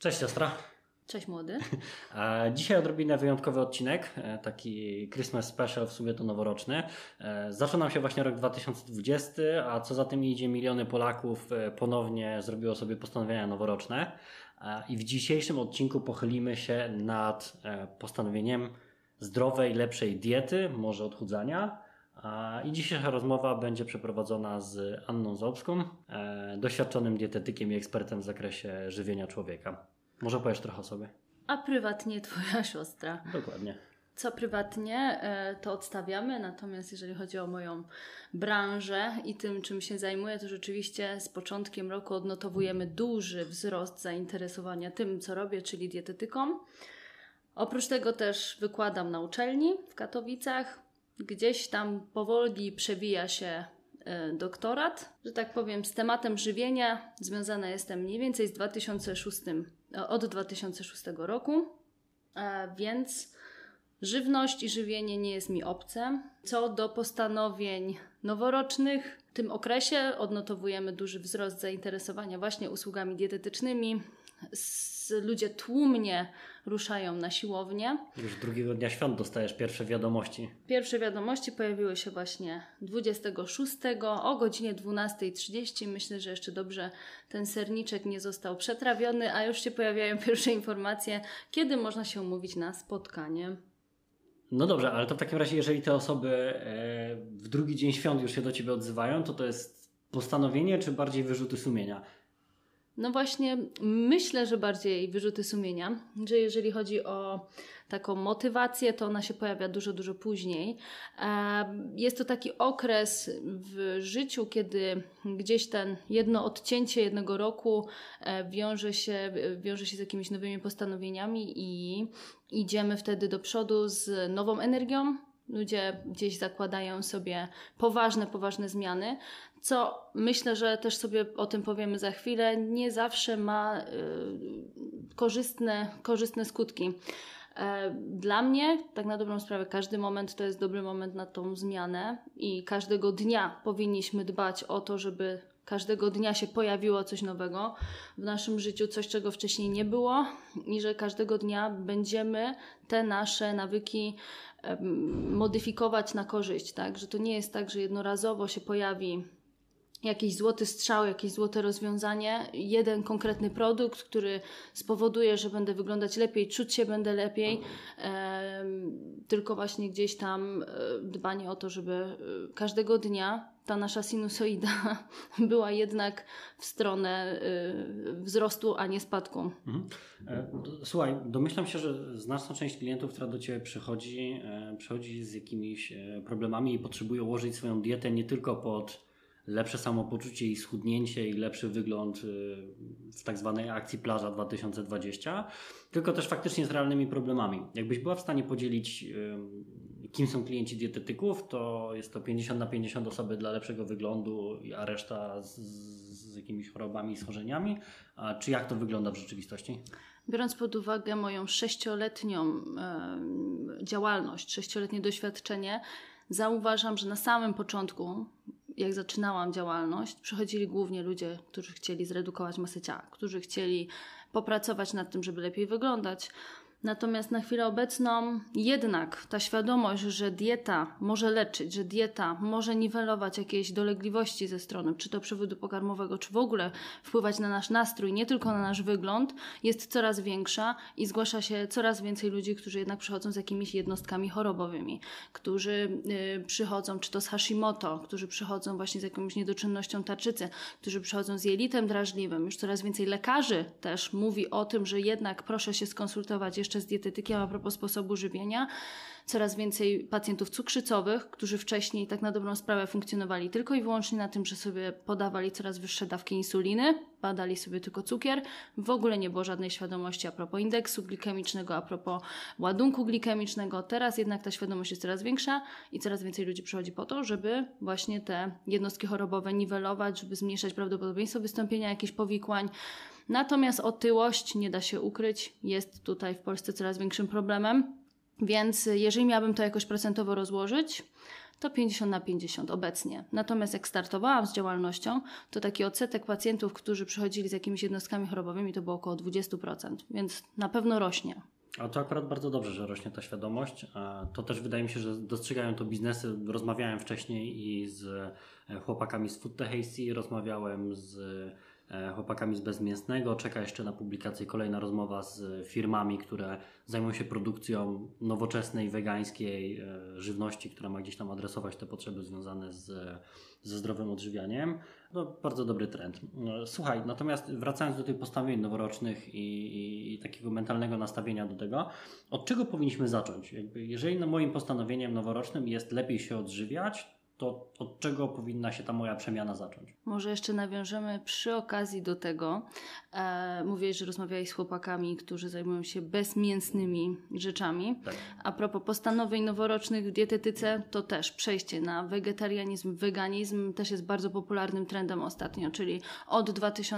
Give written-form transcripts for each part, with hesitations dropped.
Cześć siostra. Cześć młody. Dzisiaj odrobinę wyjątkowy odcinek, taki Christmas special, w sumie to noworoczny. Zaczął nam się właśnie rok 2020, a co za tym idzie, miliony Polaków ponownie zrobiło sobie postanowienia noworoczne. I w dzisiejszym odcinku pochylimy się nad postanowieniem zdrowej, lepszej diety, może odchudzania. I dzisiejsza rozmowa będzie przeprowadzona z Anną Zaubską, doświadczonym dietetykiem i ekspertem w zakresie żywienia człowieka. Może powiesz trochę o sobie? A prywatnie twoja siostra. Dokładnie. Co prywatnie, to odstawiamy, natomiast jeżeli chodzi o moją branżę i tym, czym się zajmuję, to rzeczywiście z początkiem roku odnotowujemy duży wzrost zainteresowania tym, co robię, czyli dietetyką. Oprócz tego też wykładam na uczelni w Katowicach. Gdzieś tam powoli przewija się doktorat, że tak powiem, z tematem żywienia związana jestem mniej więcej od 2006 roku, więc żywność i żywienie nie jest mi obce. Co do postanowień noworocznych, w tym okresie odnotowujemy duży wzrost zainteresowania właśnie usługami dietetycznymi. Ludzie tłumnie ruszają na siłownię. Już drugiego dnia świąt dostajesz pierwsze wiadomości. Pierwsze wiadomości pojawiły się właśnie 26 o godzinie 12:30. Myślę, że jeszcze dobrze ten serniczek nie został przetrawiony, a już się pojawiają pierwsze informacje, kiedy można się umówić na spotkanie. No dobrze, ale to w takim razie, jeżeli te osoby w drugi dzień świąt już się do Ciebie odzywają, to jest postanowienie czy bardziej wyrzuty sumienia? No właśnie, myślę, że bardziej wyrzuty sumienia, że jeżeli chodzi o taką motywację, to ona się pojawia dużo później. Jest to taki okres w życiu, kiedy gdzieś jedno odcięcie jednego roku wiąże się z jakimiś nowymi postanowieniami i idziemy wtedy do przodu z nową energią. Ludzie gdzieś zakładają sobie poważne zmiany, co myślę, że też sobie o tym powiemy za chwilę, nie zawsze ma korzystne skutki. Dla mnie, tak na dobrą sprawę, każdy moment to jest dobry moment na tą zmianę i każdego dnia powinniśmy dbać o to, żeby każdego dnia się pojawiło coś nowego w naszym życiu, coś, czego wcześniej nie było i że każdego dnia będziemy te nasze nawyki modyfikować na korzyść, tak? Że to nie jest tak, że jednorazowo się pojawi jakiś złoty strzał, jakieś złote rozwiązanie, jeden konkretny produkt, który spowoduje, że będę wyglądać lepiej, czuć się będę lepiej, tylko właśnie gdzieś tam dbanie o to, żeby każdego dnia ta nasza sinusoida była jednak w stronę wzrostu, a nie spadku. Słuchaj, domyślam się, że znaczna część klientów, która do Ciebie przychodzi z jakimiś problemami i potrzebuje ułożyć swoją dietę nie tylko pod lepsze samopoczucie i schudnięcie i lepszy wygląd w tak zwanej akcji Plaża 2020, tylko też faktycznie z realnymi problemami. Jakbyś była w stanie podzielić, kim są klienci dietetyków, to jest to 50/50 osoby dla lepszego wyglądu, a reszta z jakimiś chorobami i schorzeniami. Czy jak to wygląda w rzeczywistości? Biorąc pod uwagę moją 6-letnią działalność, 6-letnie doświadczenie, zauważam, że na samym początku, jak zaczynałam działalność, przychodzili głównie ludzie, którzy chcieli zredukować masę ciała, którzy chcieli popracować nad tym, żeby lepiej wyglądać. Natomiast na chwilę obecną jednak ta świadomość, że dieta może leczyć, że dieta może niwelować jakieś dolegliwości ze strony, czy to przewodu pokarmowego, czy w ogóle wpływać na nasz nastrój, nie tylko na nasz wygląd, jest coraz większa i zgłasza się coraz więcej ludzi, którzy jednak przychodzą z jakimiś jednostkami chorobowymi, którzy przychodzą czy to z Hashimoto, którzy przychodzą właśnie z jakąś niedoczynnością tarczycy, którzy przychodzą z jelitem drażliwym. Już coraz więcej lekarzy też mówi o tym, że jednak proszę się skonsultować jeszcze z dietetykiem a propos sposobu żywienia. Coraz więcej pacjentów cukrzycowych, którzy wcześniej tak na dobrą sprawę funkcjonowali tylko i wyłącznie na tym, że sobie podawali coraz wyższe dawki insuliny, badali sobie tylko cukier. W ogóle nie było żadnej świadomości a propos indeksu glikemicznego, a propos ładunku glikemicznego. Teraz jednak ta świadomość jest coraz większa i coraz więcej ludzi przychodzi po to, żeby właśnie te jednostki chorobowe niwelować, żeby zmniejszać prawdopodobieństwo wystąpienia jakichś powikłań. Natomiast otyłość, nie da się ukryć, jest tutaj w Polsce coraz większym problemem. Więc jeżeli miałabym to jakoś procentowo rozłożyć, to 50/50 obecnie. Natomiast jak startowałam z działalnością, to taki odsetek pacjentów, którzy przychodzili z jakimiś jednostkami chorobowymi, to było około 20%, więc na pewno rośnie. A to akurat bardzo dobrze, że rośnie ta świadomość. To też wydaje mi się, że dostrzegają to biznesy. Rozmawiałem wcześniej i z chłopakami z Food Tech AC, rozmawiałem z chłopakami z Bezmięsnego. Czeka jeszcze na publikację kolejna rozmowa z firmami, które zajmują się produkcją nowoczesnej, wegańskiej żywności, która ma gdzieś tam adresować te potrzeby związane ze zdrowym odżywianiem. No, bardzo dobry trend. Słuchaj, natomiast wracając do tych postanowień noworocznych i takiego mentalnego nastawienia do tego, od czego powinniśmy zacząć? Jeżeli moim postanowieniem noworocznym jest lepiej się odżywiać, to od czego powinna się ta moja przemiana zacząć? Może jeszcze nawiążemy przy okazji do tego. Mówiłeś, że rozmawiałeś z chłopakami, którzy zajmują się bezmięsnymi rzeczami. Tak. A propos postanowień noworocznych w dietetyce, to też przejście na wegetarianizm, weganizm też jest bardzo popularnym trendem ostatnio, czyli od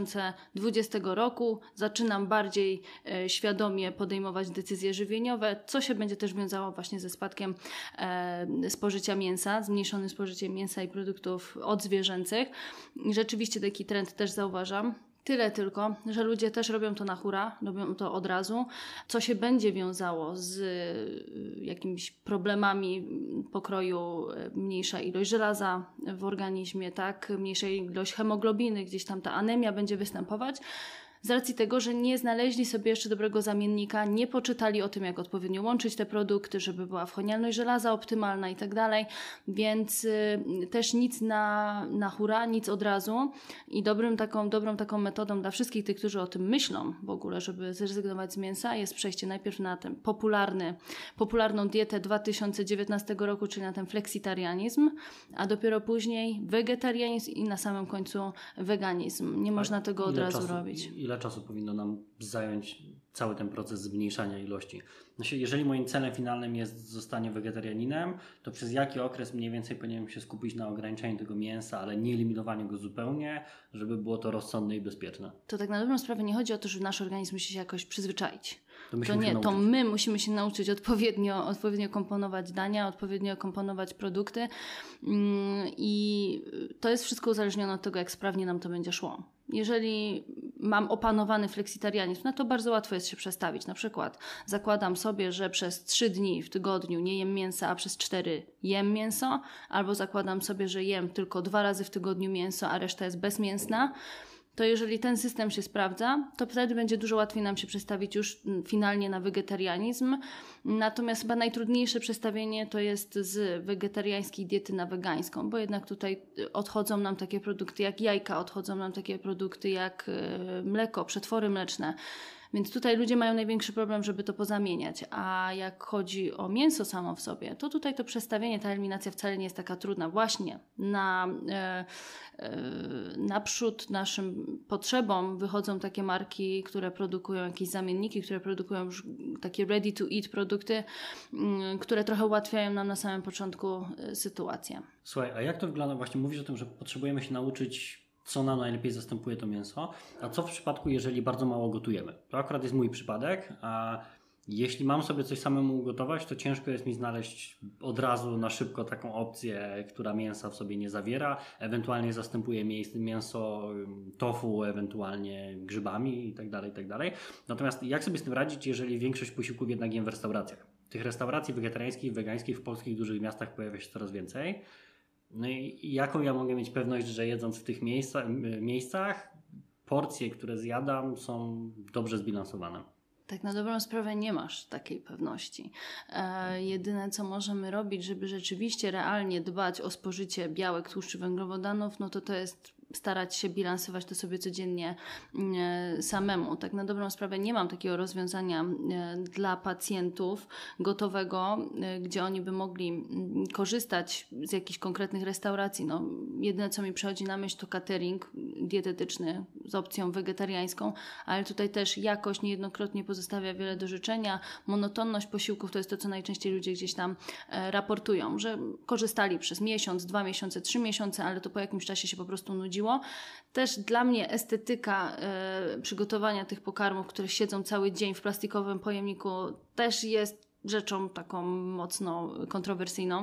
2020 roku zaczynam bardziej świadomie podejmować decyzje żywieniowe, co się będzie też wiązało właśnie ze spadkiem spożycia mięsa, zmniejszonym spożyciem mięsa i produktów odzwierzęcych. I rzeczywiście taki trend też zauważam. Tyle tylko, że ludzie też robią to na hura, robią to od razu, co się będzie wiązało z jakimiś problemami pokroju, mniejsza ilość żelaza w organizmie, tak, mniejsza ilość hemoglobiny, gdzieś tam ta anemia będzie występować. Z racji tego, że nie znaleźli sobie jeszcze dobrego zamiennika, nie poczytali o tym, jak odpowiednio łączyć te produkty, żeby była wchłanialność żelaza optymalna i tak dalej, więc też nic na hura, nic od razu i dobrą taką metodą dla wszystkich tych, którzy o tym myślą w ogóle, żeby zrezygnować z mięsa, jest przejście najpierw na ten popularną dietę 2019 roku, czyli na ten fleksitarianizm, a dopiero później wegetarianizm i na samym końcu weganizm. Nie można tego od razu robić. Ile czasu powinno nam zająć cały ten proces zmniejszania ilości? Jeżeli moim celem finalnym jest zostanie wegetarianinem, to przez jaki okres mniej więcej powinienem się skupić na ograniczeniu tego mięsa, ale nie eliminowaniu go zupełnie, żeby było to rozsądne i bezpieczne? To tak na dobrą sprawę nie chodzi o to, że nasz organizm musi się jakoś przyzwyczaić. To my my musimy się nauczyć odpowiednio komponować dania, odpowiednio komponować produkty i to jest wszystko uzależnione od tego, jak sprawnie nam to będzie szło. Jeżeli mam opanowany fleksitarianizm, no to bardzo łatwo jest się przestawić. Na przykład zakładam sobie, że przez 3 dni w tygodniu nie jem mięsa, a przez 4 jem mięso, albo zakładam sobie, że jem tylko 2 razy w tygodniu mięso, a reszta jest bezmięsna. To jeżeli ten system się sprawdza, to wtedy będzie dużo łatwiej nam się przestawić już finalnie na wegetarianizm. Natomiast chyba najtrudniejsze przestawienie to jest z wegetariańskiej diety na wegańską, bo jednak tutaj odchodzą nam takie produkty jak jajka, odchodzą nam takie produkty jak mleko, przetwory mleczne. Więc tutaj ludzie mają największy problem, żeby to pozamieniać. A jak chodzi o mięso samo w sobie, to tutaj to przestawienie, ta eliminacja wcale nie jest taka trudna. Właśnie naprzód naszym potrzebom wychodzą takie marki, które produkują jakieś zamienniki, które produkują już takie ready to eat produkty, które trochę ułatwiają nam na samym początku sytuację. Słuchaj, a jak to wygląda? Właśnie mówisz o tym, że potrzebujemy się nauczyć, co nam najlepiej zastępuje to mięso, a co w przypadku, jeżeli bardzo mało gotujemy? To akurat jest mój przypadek, a jeśli mam sobie coś samemu ugotować, to ciężko jest mi znaleźć od razu na szybko taką opcję, która mięsa w sobie nie zawiera, ewentualnie zastępuje mięso tofu, ewentualnie grzybami itd. Natomiast jak sobie z tym radzić, jeżeli większość posiłków jednak jem w restauracjach? Tych restauracji wegetariańskich, wegańskich w polskich dużych miastach pojawia się coraz więcej. No i jaką ja mogę mieć pewność, że jedząc w tych miejscach porcje, które zjadam, są dobrze zbilansowane? Tak na dobrą sprawę nie masz takiej pewności. Jedyne, co możemy robić, żeby rzeczywiście realnie dbać o spożycie białek, tłuszczy, węglowodanów, no to jest starać się bilansować to sobie codziennie samemu. Tak na dobrą sprawę nie mam takiego rozwiązania dla pacjentów gotowego, gdzie oni by mogli korzystać z jakichś konkretnych restauracji. No, jedyne, co mi przychodzi na myśl, to catering dietetyczny z opcją wegetariańską, ale tutaj też jakość niejednokrotnie pozostawia wiele do życzenia. Monotonność posiłków to jest to, co najczęściej ludzie gdzieś tam raportują, że korzystali przez miesiąc, 2 miesiące, 3 miesiące, ale to po jakimś czasie się po prostu nudziło. Też dla mnie estetyka przygotowania tych pokarmów, które siedzą cały dzień w plastikowym pojemniku, też jest rzeczą taką mocno kontrowersyjną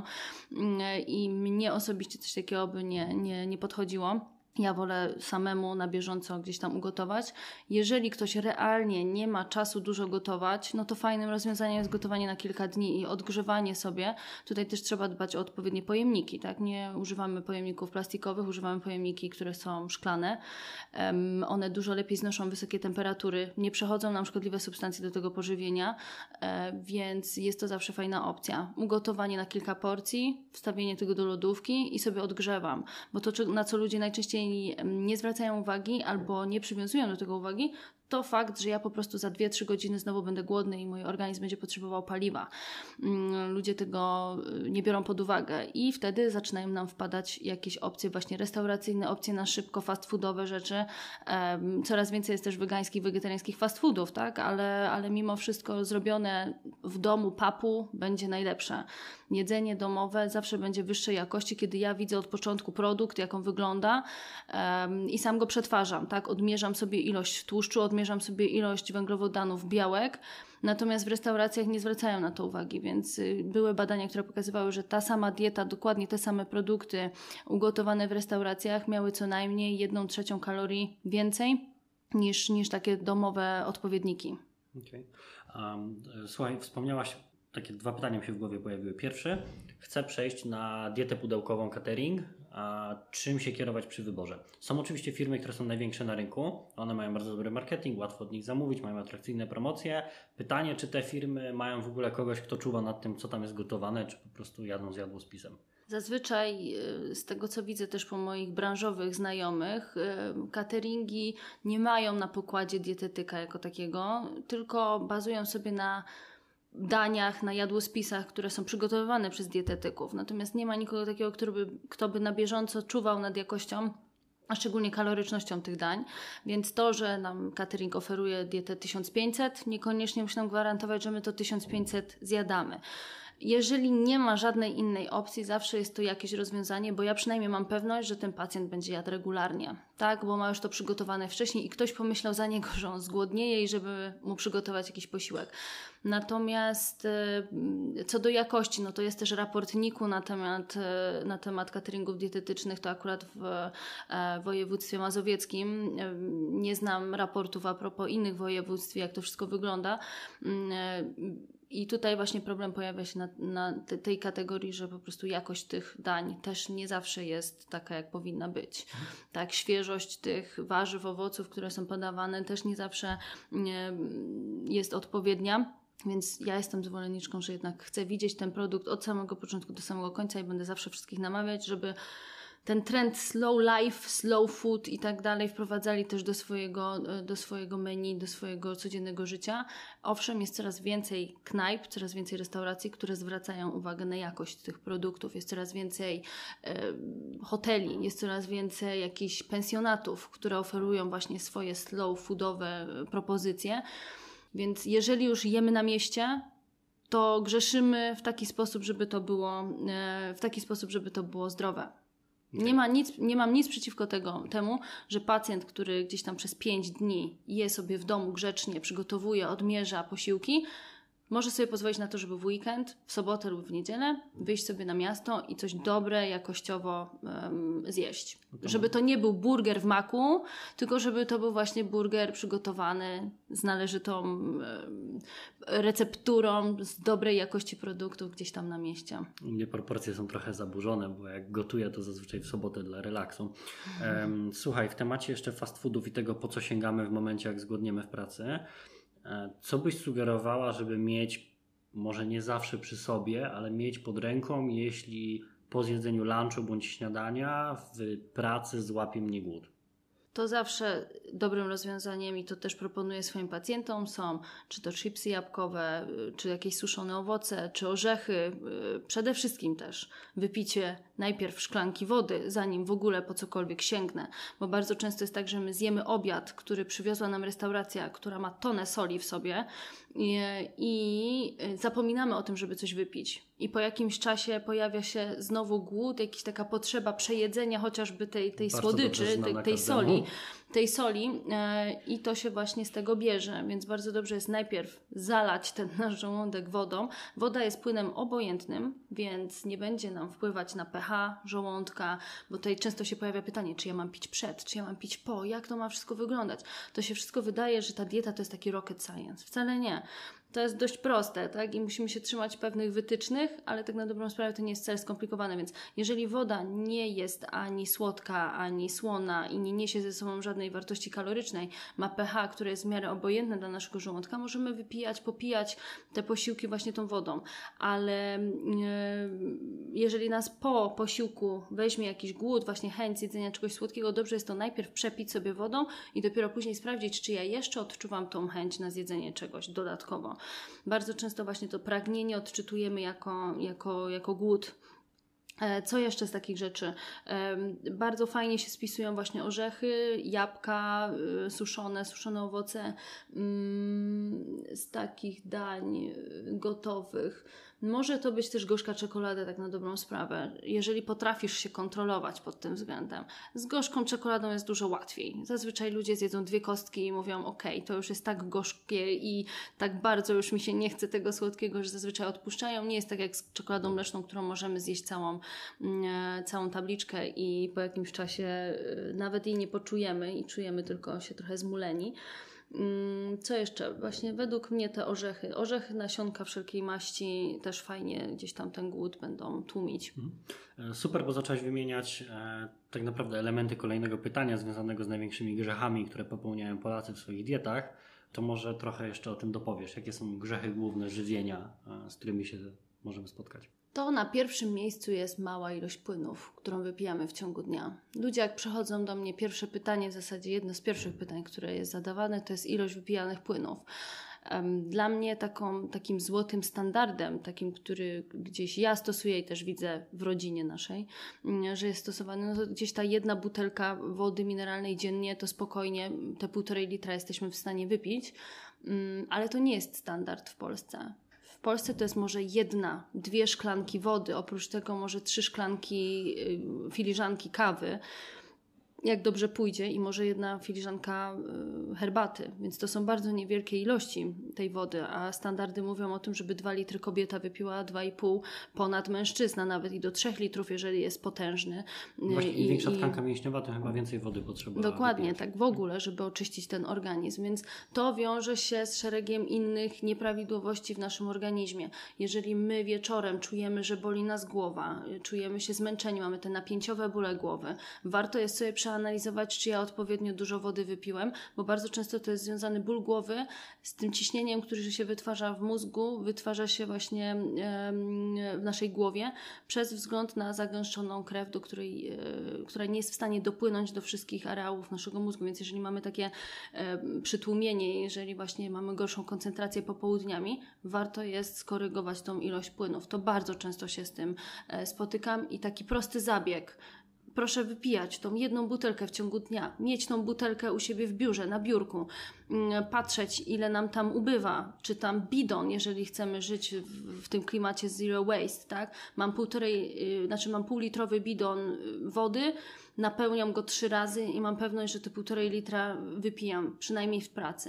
i mnie osobiście coś takiego by nie podchodziło. Ja wolę samemu na bieżąco gdzieś tam ugotować. Jeżeli ktoś realnie nie ma czasu dużo gotować, no to fajnym rozwiązaniem jest gotowanie na kilka dni i odgrzewanie sobie. Tutaj też trzeba dbać o odpowiednie pojemniki, tak? Nie używamy pojemników plastikowych, używamy pojemniki, które są szklane. One dużo lepiej znoszą wysokie temperatury, nie przechodzą nam szkodliwe substancje do tego pożywienia, więc jest to zawsze fajna opcja. Ugotowanie na kilka porcji, wstawienie tego do lodówki i sobie odgrzewam, bo to, na co ludzie najczęściej nie zwracają uwagi albo nie przywiązują do tego uwagi, to fakt, że ja po prostu za 2-3 godziny znowu będę głodny i mój organizm będzie potrzebował paliwa. Ludzie tego nie biorą pod uwagę i wtedy zaczynają nam wpadać jakieś opcje właśnie restauracyjne, opcje na szybko, fast foodowe rzeczy. Coraz więcej jest też wegańskich, wegetariańskich fast foodów, tak? Ale mimo wszystko zrobione w domu papu będzie najlepsze. Jedzenie domowe zawsze będzie wyższej jakości, kiedy ja widzę od początku produkt, jak on wygląda i sam go przetwarzam, tak? Odmierzam sobie ilość tłuszczu, odmierzam sobie ilość węglowodanów, białek, natomiast w restauracjach nie zwracają na to uwagi, więc były badania, które pokazywały, że ta sama dieta, dokładnie te same produkty ugotowane w restauracjach miały co najmniej 1/3 kalorii więcej niż takie domowe odpowiedniki. Okay. Słuchaj, wspomniałaś, takie 2 pytania mi się w głowie pojawiły. Pierwsze, chcę przejść na dietę pudełkową catering, a czym się kierować przy wyborze? Są oczywiście firmy, które są największe na rynku, one mają bardzo dobry marketing, łatwo od nich zamówić, mają atrakcyjne promocje. Pytanie, czy te firmy mają w ogóle kogoś, kto czuwa nad tym, co tam jest gotowane, czy po prostu jadą z jadłospisem? Zazwyczaj z tego, co widzę też po moich branżowych znajomych, cateringi nie mają na pokładzie dietetyka jako takiego, tylko bazują sobie na daniach, na jadłospisach, które są przygotowywane przez dietetyków. Natomiast nie ma nikogo takiego, kto by na bieżąco czuwał nad jakością, a szczególnie kalorycznością tych dań. Więc to, że nam catering oferuje dietę 1500, niekoniecznie musi nam gwarantować, że my to 1500 zjadamy. Jeżeli nie ma żadnej innej opcji, zawsze jest to jakieś rozwiązanie, bo ja przynajmniej mam pewność, że ten pacjent będzie jadł regularnie, tak? Bo ma już to przygotowane wcześniej i ktoś pomyślał za niego, że on zgłodnieje i żeby mu przygotować jakiś posiłek. Natomiast co do jakości, no to jest też raport NIK-u na temat cateringów dietetycznych, to akurat w województwie mazowieckim. Nie znam raportów a propos innych województw, jak to wszystko wygląda. I tutaj właśnie problem pojawia się na tej kategorii, że po prostu jakość tych dań też nie zawsze jest taka, jak powinna być. Tak, świeżość tych warzyw, owoców, które są podawane, też nie zawsze jest odpowiednia. Więc ja jestem zwolenniczką, że jednak chcę widzieć ten produkt od samego początku do samego końca i będę zawsze wszystkich namawiać, żeby ten trend slow life, slow food i tak dalej wprowadzali też do swojego menu, do swojego codziennego życia. Owszem, jest coraz więcej knajp, coraz więcej restauracji, które zwracają uwagę na jakość tych produktów. Jest coraz więcej hoteli, jest coraz więcej jakichś pensjonatów, które oferują właśnie swoje slow foodowe propozycje. Więc jeżeli już jemy na mieście, to grzeszymy w taki sposób, żeby to było zdrowe. Nie mam nic przeciwko temu, że pacjent, który gdzieś tam przez 5 dni je sobie w domu grzecznie, przygotowuje, odmierza posiłki, może sobie pozwolić na to, żeby w weekend, w sobotę lub w niedzielę wyjść sobie na miasto i coś dobre, jakościowo zjeść. Żeby to nie był burger w maku, tylko żeby to był właśnie burger przygotowany z należytą recepturą, z dobrej jakości produktów gdzieś tam na mieście. U mnie proporcje są trochę zaburzone, bo jak gotuję, to zazwyczaj w sobotę dla relaksu. Słuchaj, w temacie jeszcze fast foodów i tego, po co sięgamy w momencie, jak zgłodniemy w pracy, co byś sugerowała, żeby mieć, może nie zawsze przy sobie, ale mieć pod ręką, jeśli po zjedzeniu lunchu bądź śniadania w pracy złapie mnie głód? To zawsze dobrym rozwiązaniem i to też proponuję swoim pacjentom są czy to chipsy jabłkowe, czy jakieś suszone owoce, czy orzechy. Przede wszystkim też wypicie najpierw szklanki wody, zanim w ogóle po cokolwiek sięgnę. Bo bardzo często jest tak, że my zjemy obiad, który przywiozła nam restauracja, która ma tonę soli w sobie i zapominamy o tym, żeby coś wypić. i po jakimś czasie pojawia się znowu głód, jakaś taka potrzeba przejedzenia chociażby tej słodyczy, tej soli i to się właśnie z tego bierze, więc bardzo dobrze jest najpierw zalać ten nasz żołądek wodą. Woda jest płynem obojętnym, więc nie będzie nam wpływać na pH żołądka, bo tutaj często się pojawia pytanie, czy ja mam pić przed, czy ja mam pić po, jak to ma wszystko wyglądać. To się wszystko wydaje, że ta dieta to jest taki rocket science. Wcale nie. To jest dość proste, tak? I musimy się trzymać pewnych wytycznych, ale tak na dobrą sprawę to nie jest wcale skomplikowane, więc jeżeli woda nie jest ani słodka, ani słona i nie niesie ze sobą żadnej wartości kalorycznej, ma pH, które jest w miarę obojętne dla naszego żołądka, możemy wypijać, popijać te posiłki właśnie tą wodą, ale jeżeli nas po posiłku weźmie jakiś głód, właśnie chęć jedzenia czegoś słodkiego, dobrze jest to najpierw przepić sobie wodą i dopiero później sprawdzić, czy ja jeszcze odczuwam tą chęć na zjedzenie czegoś dodatkowo. Bardzo często właśnie to pragnienie odczytujemy jako głód. Co jeszcze z takich rzeczy? Bardzo fajnie się spisują właśnie orzechy, jabłka, suszone owoce z takich dań gotowych. Może to być też gorzka czekolada, tak na dobrą sprawę, jeżeli potrafisz się kontrolować pod tym względem. Z gorzką czekoladą jest dużo łatwiej. Zazwyczaj ludzie zjedzą 2 kostki i mówią, okej, to już jest tak gorzkie i tak bardzo już mi się nie chce tego słodkiego, że zazwyczaj odpuszczają. Nie jest tak jak z czekoladą mleczną, którą możemy zjeść całą tabliczkę i po jakimś czasie nawet jej nie poczujemy i czujemy tylko się trochę zmuleni. Co jeszcze? Właśnie według mnie te orzechy, nasionka wszelkiej maści też fajnie gdzieś tam ten głód będą tłumić. Super, bo zaczęłaś wymieniać tak naprawdę elementy kolejnego pytania związanego z największymi grzechami, które popełniają Polacy w swoich dietach. To może trochę jeszcze o tym dopowiesz. Jakie są grzechy główne żywienia, z którymi się możemy spotkać? To na pierwszym miejscu jest mała ilość płynów, którą wypijamy w ciągu dnia. Ludzie jak przychodzą do mnie, pierwsze pytanie, w zasadzie jedno z pierwszych pytań, które jest zadawane, to jest ilość wypijanych płynów. Dla mnie takim złotym standardem, takim, który gdzieś ja stosuję i też widzę w rodzinie naszej, że jest stosowany, no to gdzieś ta 1 butelka wody mineralnej dziennie, to spokojnie te 1,5 litra jesteśmy w stanie wypić, ale to nie jest standard w Polsce. W Polsce to jest może 1, 2 szklanki wody, oprócz tego może 3 filiżanki kawy, jak dobrze pójdzie, i może 1 filiżanka herbaty, więc to są bardzo niewielkie ilości tej wody, a standardy mówią o tym, żeby 2 litry kobieta wypiła, 2,5 ponad mężczyzna, nawet i do 3 litrów, jeżeli jest potężny. Właśnie im większa tkanka mięśniowa, to chyba więcej wody potrzeba. Dokładnie, wypijać. tak w ogóle, żeby oczyścić ten organizm, więc to wiąże się z szeregiem innych nieprawidłowości w naszym organizmie. Jeżeli my wieczorem czujemy, że boli nas głowa, czujemy się zmęczeni, mamy te napięciowe bóle głowy, warto jest sobie przeanalizować, czy ja odpowiednio dużo wody wypiłem, bo bardzo często to jest związany ból głowy z tym ciśnieniem, które się wytwarza w mózgu, wytwarza się właśnie w naszej głowie przez wzgląd na zagęszczoną krew, która nie jest w stanie dopłynąć do wszystkich areałów naszego mózgu, więc jeżeli mamy takie przytłumienie, jeżeli właśnie mamy gorszą koncentrację popołudniami, warto jest skorygować tą ilość płynów. To bardzo często się z tym spotykam i taki prosty zabieg. Proszę wypijać tą 1 butelkę w ciągu dnia, mieć tą butelkę u siebie w biurze, na biurku, patrzeć, ile nam tam ubywa, czy tam bidon, jeżeli chcemy żyć w tym klimacie zero waste, tak? Mam półlitrowy bidon wody, napełniam go 3 razy i mam pewność, że te 1,5 litra wypijam, przynajmniej w pracy.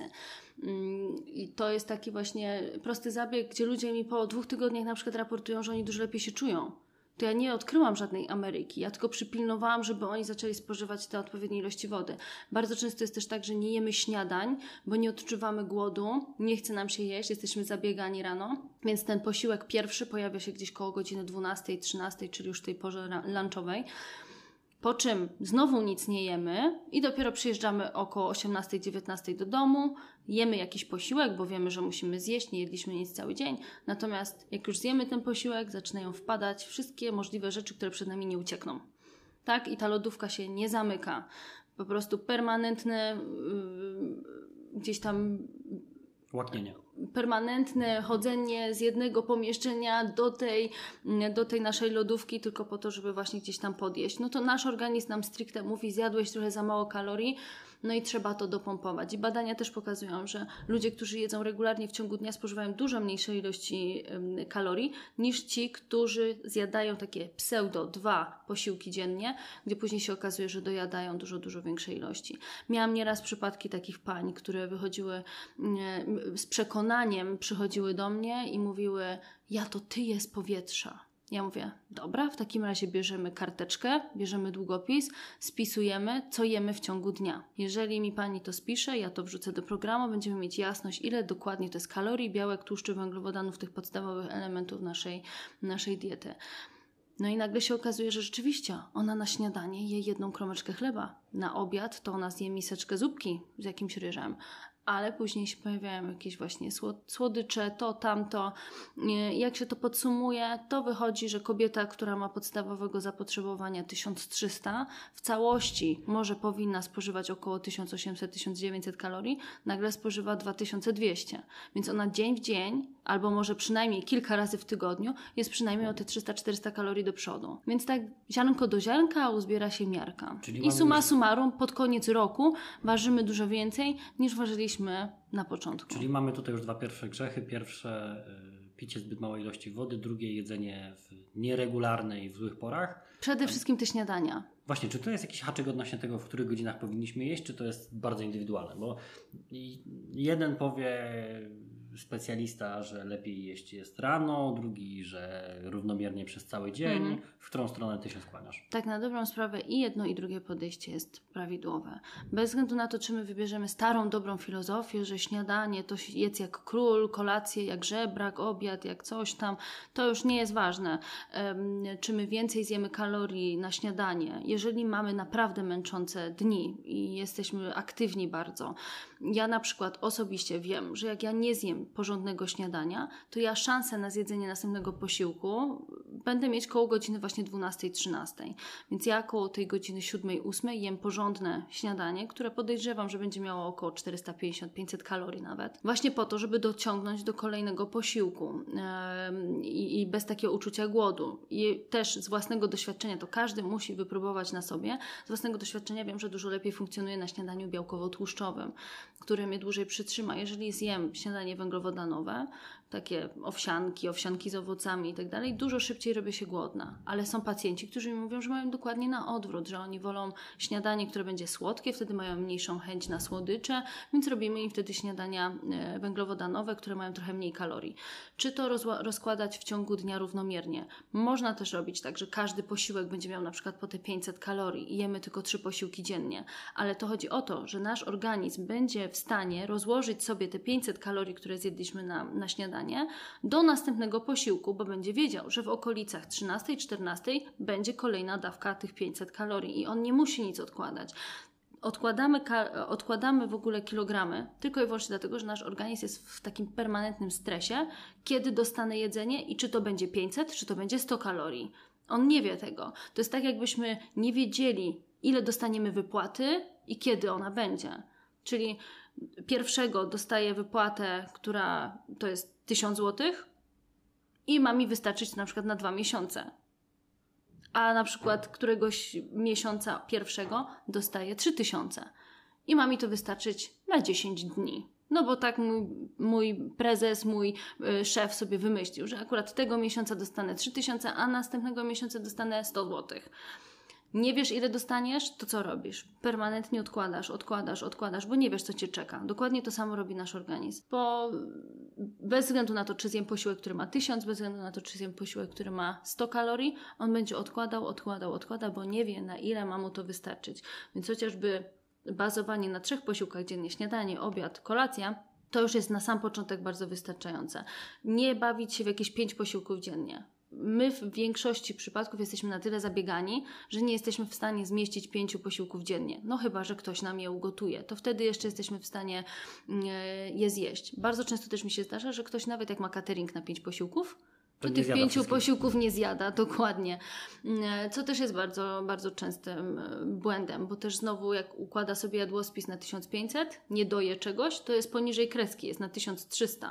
I to jest taki właśnie prosty zabieg, gdzie ludzie mi po 2 tygodniach na przykład raportują, że oni dużo lepiej się czują. To ja nie odkryłam żadnej Ameryki, ja tylko przypilnowałam, żeby oni zaczęli spożywać te odpowiednie ilości wody. Bardzo często jest też tak, że nie jemy śniadań, bo nie odczuwamy głodu, nie chce nam się jeść, jesteśmy zabiegani rano, więc ten posiłek pierwszy pojawia się gdzieś koło godziny 12, 13, czyli już tej porze lunchowej. Po czym znowu nic nie jemy i dopiero przyjeżdżamy około 18-19 do domu, jemy jakiś posiłek, bo wiemy, że musimy zjeść, nie jedliśmy nic cały dzień. Natomiast jak już zjemy ten posiłek, zaczynają wpadać wszystkie możliwe rzeczy, które przed nami nie uciekną. Tak? I ta lodówka się nie zamyka. Po prostu permanentne gdzieś tam łaknienie. Permanentne chodzenie z jednego pomieszczenia do tej naszej lodówki tylko po to, żeby właśnie gdzieś tam podjeść. No to nasz organizm nam stricte mówi, zjadłeś trochę za mało kalorii, no i trzeba to dopompować. I badania też pokazują, że ludzie, którzy jedzą regularnie w ciągu dnia, spożywają dużo mniejsze ilości kalorii niż ci, którzy zjadają takie pseudo 2 posiłki dziennie, gdzie później się okazuje, że dojadają dużo większej ilości. Miałam nieraz przypadki takich pań, które wychodziły z przekonaniem, przychodziły do mnie i mówiły: ja to ty je z powietrza. Ja mówię: dobra, w takim razie bierzemy karteczkę, bierzemy długopis, spisujemy, co jemy w ciągu dnia. Jeżeli mi pani to spisze, ja to wrzucę do programu, będziemy mieć jasność, ile dokładnie to jest kalorii, białek, tłuszczy, węglowodanów, tych podstawowych elementów naszej diety. No i nagle się okazuje, że rzeczywiście ona na śniadanie je 1 kromeczkę chleba. Na obiad to ona zje miseczkę zupki z jakimś ryżem. Ale później się pojawiają jakieś właśnie słodycze, to, tamto. Jak się to podsumuje, to wychodzi, że kobieta, która ma podstawowego zapotrzebowania 1300, w całości może powinna spożywać około 1800-1900 kalorii, nagle spożywa 2200. Więc ona dzień w dzień, albo może przynajmniej kilka razy w tygodniu, jest przynajmniej o te 300-400 kalorii do przodu. Więc tak ziarnko do ziarnka uzbiera się miarka. I summa summarum, pod koniec roku ważymy dużo więcej niż ważyliśmy na początku. Czyli mamy tutaj już 2 pierwsze grzechy. Pierwsze picie zbyt małej ilości wody, drugie jedzenie nieregularne i w złych porach. Przede wszystkim te śniadania. Właśnie, czy to jest jakiś haczyk odnośnie tego, w których godzinach powinniśmy jeść, czy to jest bardzo indywidualne? Bo jeden powie, specjalista, że lepiej jeść jest rano, drugi, że równomiernie przez cały dzień. W którą stronę ty się skłaniasz? Tak, na dobrą sprawę i jedno i drugie podejście jest prawidłowe. Bez względu na to, czy my wybierzemy starą, dobrą filozofię, że śniadanie to jedz jak król, kolację jak żebrak, obiad jak coś tam, to już nie jest ważne. Czy my więcej zjemy kalorii na śniadanie, jeżeli mamy naprawdę męczące dni i jesteśmy aktywni bardzo. Ja na przykład osobiście wiem, że jak ja nie zjem porządnego śniadania, to ja szansę na zjedzenie następnego posiłku będę mieć koło godziny właśnie 12-13. Więc ja koło tej godziny 7-8 jem porządne śniadanie, które podejrzewam, że będzie miało około 450-500 kalorii nawet. Właśnie po to, żeby dociągnąć do kolejnego posiłku i bez takiego uczucia głodu. I też z własnego doświadczenia, to każdy musi wypróbować na sobie. Z własnego doświadczenia wiem, że dużo lepiej funkcjonuje na śniadaniu białkowo-tłuszczowym, które mnie dłużej przytrzyma. Jeżeli zjem śniadanie węglowodanowe, takie owsianki z owocami i tak dalej, dużo szybciej robię się głodna. Ale są pacjenci, którzy mi mówią, że mają dokładnie na odwrót, że oni wolą śniadanie, które będzie słodkie, wtedy mają mniejszą chęć na słodycze, więc robimy im wtedy śniadania węglowodanowe, które mają trochę mniej kalorii. Czy to rozkładać w ciągu dnia równomiernie? Można też robić tak, że każdy posiłek będzie miał na przykład po te 500 kalorii i jemy tylko 3 posiłki dziennie, ale to chodzi o to, że nasz organizm będzie w stanie rozłożyć sobie te 500 kalorii, które zjedliśmy na śniadanie, do następnego posiłku, bo będzie wiedział, że w okolicach 13-14 będzie kolejna dawka tych 500 kalorii i on nie musi nic odkładać. Odkładamy w ogóle kilogramy tylko i wyłącznie dlatego, że nasz organizm jest w takim permanentnym stresie, kiedy dostanę jedzenie i czy to będzie 500, czy to będzie 100 kalorii. On nie wie tego. To jest tak, jakbyśmy nie wiedzieli, ile dostaniemy wypłaty i kiedy ona będzie. Czyli pierwszego dostaję wypłatę, która to jest 1000 zł i ma mi wystarczyć na przykład na 2 miesiące. A na przykład któregoś miesiąca pierwszego dostaję 3000 i ma mi to wystarczyć na 10 dni. No bo tak mój prezes, mój szef sobie wymyślił, że akurat tego miesiąca dostanę 3000, a następnego miesiąca dostanę 100 zł. Nie wiesz, ile dostaniesz, to co robisz? Permanentnie odkładasz, bo nie wiesz, co cię czeka. Dokładnie to samo robi nasz organizm. Bo bez względu na to, czy zjem posiłek, który ma 1000, bez względu na to, czy zjem posiłek, który ma 100 kalorii, on będzie odkładał, bo nie wie, na ile ma mu to wystarczyć. Więc chociażby bazowanie na 3 posiłkach dziennie, śniadanie, obiad, kolacja, to już jest na sam początek bardzo wystarczające. Nie bawić się w jakieś 5 posiłków dziennie. My w większości przypadków jesteśmy na tyle zabiegani, że nie jesteśmy w stanie zmieścić 5 posiłków dziennie. No chyba, że ktoś nam je ugotuje. To wtedy jeszcze jesteśmy w stanie je zjeść. Bardzo często też mi się zdarza, że ktoś nawet jak ma catering na 5 posiłków, to tych 5 posiłków nie zjada, dokładnie. Co też jest bardzo, bardzo częstym błędem, bo też znowu jak układa sobie jadłospis na 1500, nie doje czegoś, to jest poniżej kreski, jest na 1300.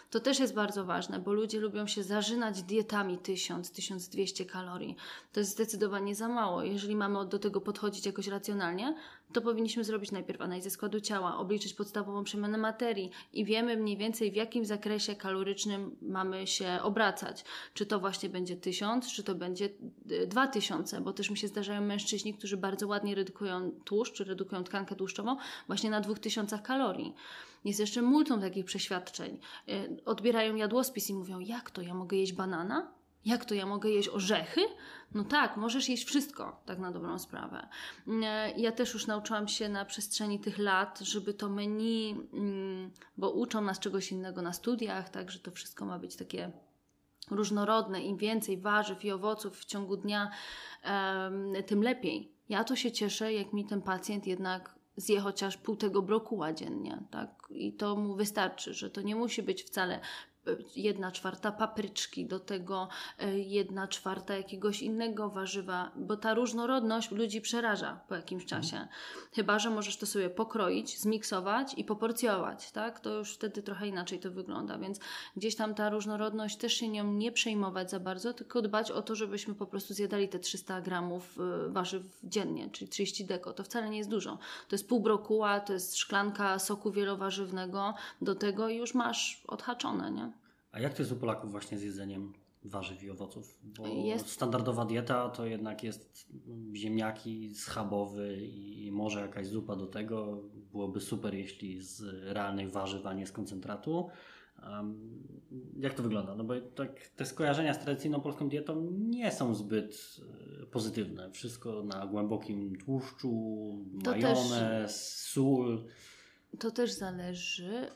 To też jest bardzo ważne, bo ludzie lubią się zażynać dietami 1000-1200 kalorii. To jest zdecydowanie za mało. Jeżeli mamy do tego podchodzić jakoś racjonalnie, to powinniśmy zrobić najpierw analizę składu ciała, obliczyć podstawową przemianę materii i wiemy mniej więcej w jakim zakresie kalorycznym mamy się obracać. Czy to właśnie będzie 1000, czy to będzie 2000, bo też mi się zdarzają mężczyźni, którzy bardzo ładnie redukują tłuszcz, czy redukują tkankę tłuszczową właśnie na 2000 kalorii. Jest jeszcze multum takich przeświadczeń. Odbierają jadłospis i mówią, jak to, ja mogę jeść banana? Jak to, ja mogę jeść orzechy? No tak, możesz jeść wszystko, tak na dobrą sprawę. Ja też już nauczyłam się na przestrzeni tych lat, żeby to menu, bo uczą nas czegoś innego na studiach, tak, że to wszystko ma być takie różnorodne. Im więcej warzyw i owoców w ciągu dnia, tym lepiej. Ja to się cieszę, jak mi ten pacjent jednak zje chociaż pół tego brokuła dziennie, tak? I to mu wystarczy, że to nie musi być wcale 1/4 papryczki, do tego 1/4 jakiegoś innego warzywa, bo ta różnorodność ludzi przeraża po jakimś czasie. Chyba że możesz to sobie pokroić, zmiksować i poporcjować, tak? To już wtedy trochę inaczej to wygląda, więc gdzieś tam ta różnorodność, też się nią nie przejmować za bardzo, tylko dbać o to, żebyśmy po prostu zjadali te 300 gramów warzyw dziennie, czyli 30 deko. To wcale nie jest dużo. To jest pół brokuła, to jest szklanka soku wielowarzywnego, do tego już masz odhaczone, nie? A jak to jest u Polaków właśnie z jedzeniem warzyw i owoców? Bo Jest. standardowa dieta to jednak jest ziemniaki, schabowy i może jakaś zupa do tego. Byłoby super, jeśli z realnych warzyw, a nie z koncentratu. Jak to wygląda? No bo tak, te skojarzenia z tradycyjną polską dietą nie są zbyt pozytywne. Wszystko na głębokim tłuszczu, To majonez, sól. To też zależy,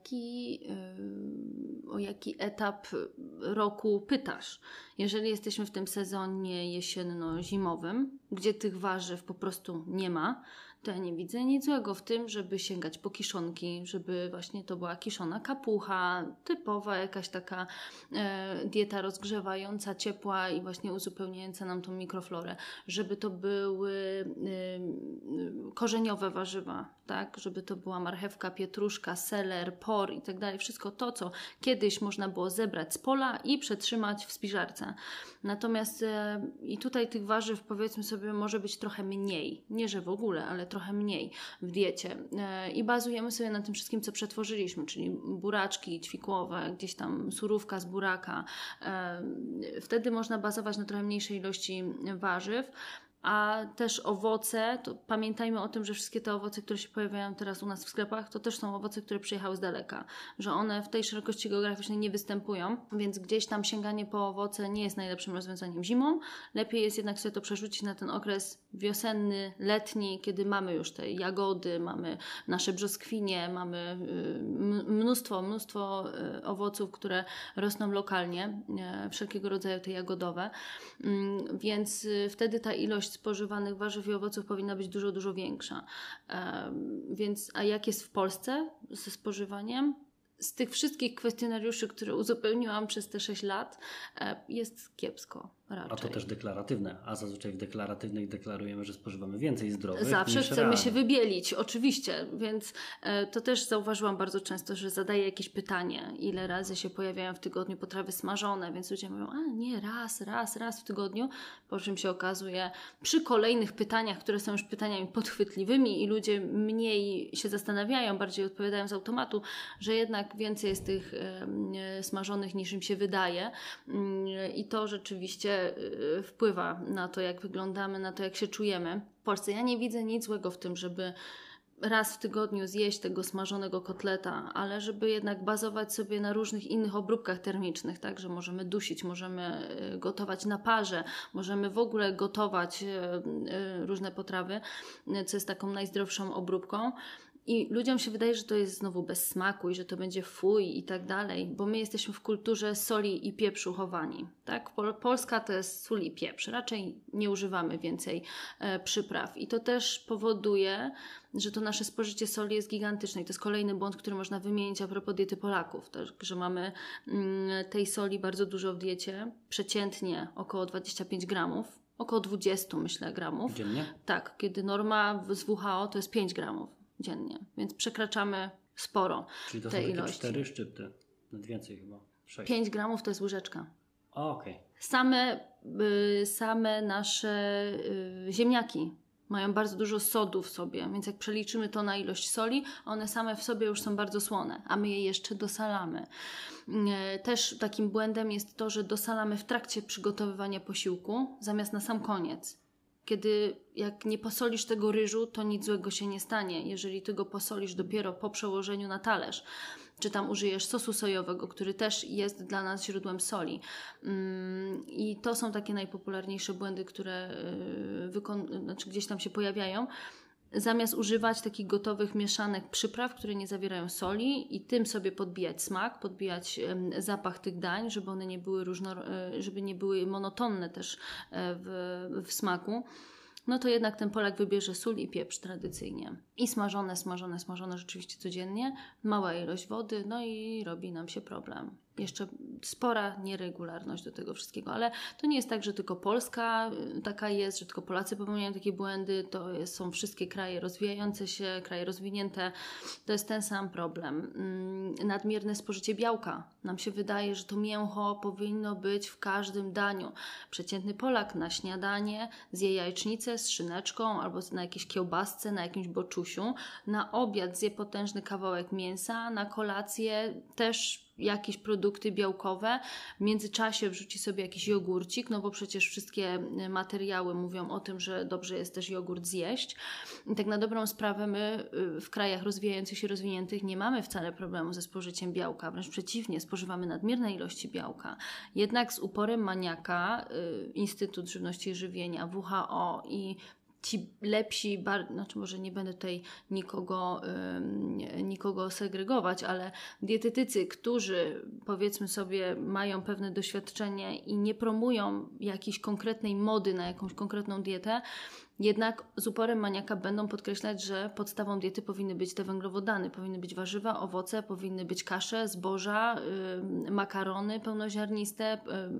o jaki etap roku pytasz. Jeżeli jesteśmy w tym sezonie jesienno-zimowym, gdzie tych warzyw po prostu nie ma, to ja nie widzę nic złego w tym, żeby sięgać po kiszonki, żeby właśnie to była kiszona kapucha, typowa jakaś taka dieta rozgrzewająca, ciepła i właśnie uzupełniająca nam tą mikroflorę, żeby to były korzeniowe warzywa, tak, żeby to była marchewka, pietruszka, seler, por i tak dalej, wszystko to, co kiedyś można było zebrać z pola i przetrzymać w spiżarce. Natomiast i tutaj tych warzyw, powiedzmy sobie, może być trochę mniej, nie że w ogóle, ale trochę mniej w diecie i bazujemy sobie na tym wszystkim, co przetworzyliśmy, czyli buraczki ćwikłowe, gdzieś tam surówka z buraka. Wtedy można bazować na trochę mniejszej ilości warzyw. A też owoce, to pamiętajmy o tym, że wszystkie te owoce, które się pojawiają teraz u nas w sklepach, to też są owoce, które przyjechały z daleka, że one w tej szerokości geograficznej nie występują, więc gdzieś tam sięganie po owoce nie jest najlepszym rozwiązaniem zimą. Lepiej jest jednak sobie to przerzucić na ten okres wiosenny, letni, kiedy mamy już te jagody, mamy nasze brzoskwinie, mamy mnóstwo owoców, które rosną lokalnie, wszelkiego rodzaju te jagodowe, więc wtedy ta ilość spożywanych warzyw i owoców powinna być dużo, dużo większa. Więc, a jak jest w Polsce ze spożywaniem? Z tych wszystkich kwestionariuszy, które uzupełniłam przez te 6 lat, jest kiepsko raczej. A to też deklaratywne, a zazwyczaj w deklaratywnych deklarujemy, że spożywamy więcej zdrowych Zawsze niż chcemy realnych. się wybielić, oczywiście, więc to też zauważyłam bardzo często, że zadaję jakieś pytanie, ile razy się pojawiają w tygodniu potrawy smażone, więc ludzie mówią, a nie, raz w tygodniu, po czym się okazuje przy kolejnych pytaniach, które są już pytaniami podchwytliwymi i ludzie mniej się zastanawiają, bardziej odpowiadają z automatu, że jednak więcej jest tych smażonych niż im się wydaje i to rzeczywiście wpływa na to, jak wyglądamy, na to, jak się czujemy. W Polsce ja nie widzę nic złego w tym, żeby raz w tygodniu zjeść tego smażonego kotleta, ale żeby jednak bazować sobie na różnych innych obróbkach termicznych, tak, że możemy dusić, możemy gotować na parze, możemy w ogóle gotować różne potrawy, co jest taką najzdrowszą obróbką. I ludziom się wydaje, że to jest znowu bez smaku i że to będzie fuj i tak dalej, bo my jesteśmy w kulturze soli i pieprzu chowani. Tak? Polska to jest sól i pieprz. Raczej nie używamy więcej przypraw. I to też powoduje, że to nasze spożycie soli jest gigantyczne. I to jest kolejny błąd, który można wymienić a propos diety Polaków. Tak? Że mamy tej soli bardzo dużo w diecie. Przeciętnie około 25 gramów. Około 20, myślę, gramów. Dziennie? Tak, kiedy norma z WHO to jest 5 gramów dziennie, więc przekraczamy sporo czyli to tej są takie ilości. 4 szczypty Nawet więcej chyba. 6. 5 gramów to jest łyżeczka. Okej. Same nasze ziemniaki mają bardzo dużo sodu w sobie, więc jak przeliczymy to na ilość soli, one same w sobie już są bardzo słone, a my je jeszcze dosalamy. Też takim błędem jest to, że dosalamy w trakcie przygotowywania posiłku, zamiast na sam koniec. Kiedy jak nie posolisz tego ryżu, to nic złego się nie stanie. Jeżeli ty go posolisz dopiero po przełożeniu na talerz, czy tam użyjesz sosu sojowego, który też jest dla nas źródłem soli. I to są takie najpopularniejsze błędy, które gdzieś tam się pojawiają. Zamiast używać takich gotowych mieszanek przypraw, które nie zawierają soli i tym sobie podbijać smak, podbijać zapach tych dań, żeby one nie były żeby nie były monotonne też w smaku, no to jednak ten Polak wybierze sól i pieprz tradycyjnie. I smażone rzeczywiście codziennie, mała ilość wody, no i robi nam się problem. Jeszcze spora nieregularność do tego wszystkiego, ale to nie jest tak, że tylko Polska taka jest, że tylko Polacy popełniają takie błędy, są wszystkie kraje rozwijające się, kraje rozwinięte, to jest ten sam problem. Nadmierne spożycie białka. Nam się wydaje, że to mięcho powinno być w każdym daniu. Przeciętny Polak na śniadanie zje jajecznicę z szyneczką albo na jakiejś kiełbasce, na jakimś boczusiu, na obiad zje potężny kawałek mięsa, na kolację też jakieś produkty białkowe, w międzyczasie wrzuci sobie jakiś jogurcik, no bo przecież wszystkie materiały mówią o tym, że dobrze jest też jogurt zjeść. I tak na dobrą sprawę my w krajach rozwijających się, rozwiniętych nie mamy wcale problemu ze spożyciem białka, wręcz przeciwnie, spożywamy nadmierne ilości białka. Jednak z uporem maniaka Instytut Żywności i Żywienia, WHO i ci lepsi, znaczy może nie będę tutaj nikogo segregować, ale dietetycy, którzy powiedzmy sobie mają pewne doświadczenie i nie promują jakiejś konkretnej mody na jakąś konkretną dietę, jednak z uporem maniaka będą podkreślać, że podstawą diety powinny być te węglowodany, powinny być warzywa, owoce, powinny być kasze, zboża, makarony pełnoziarniste,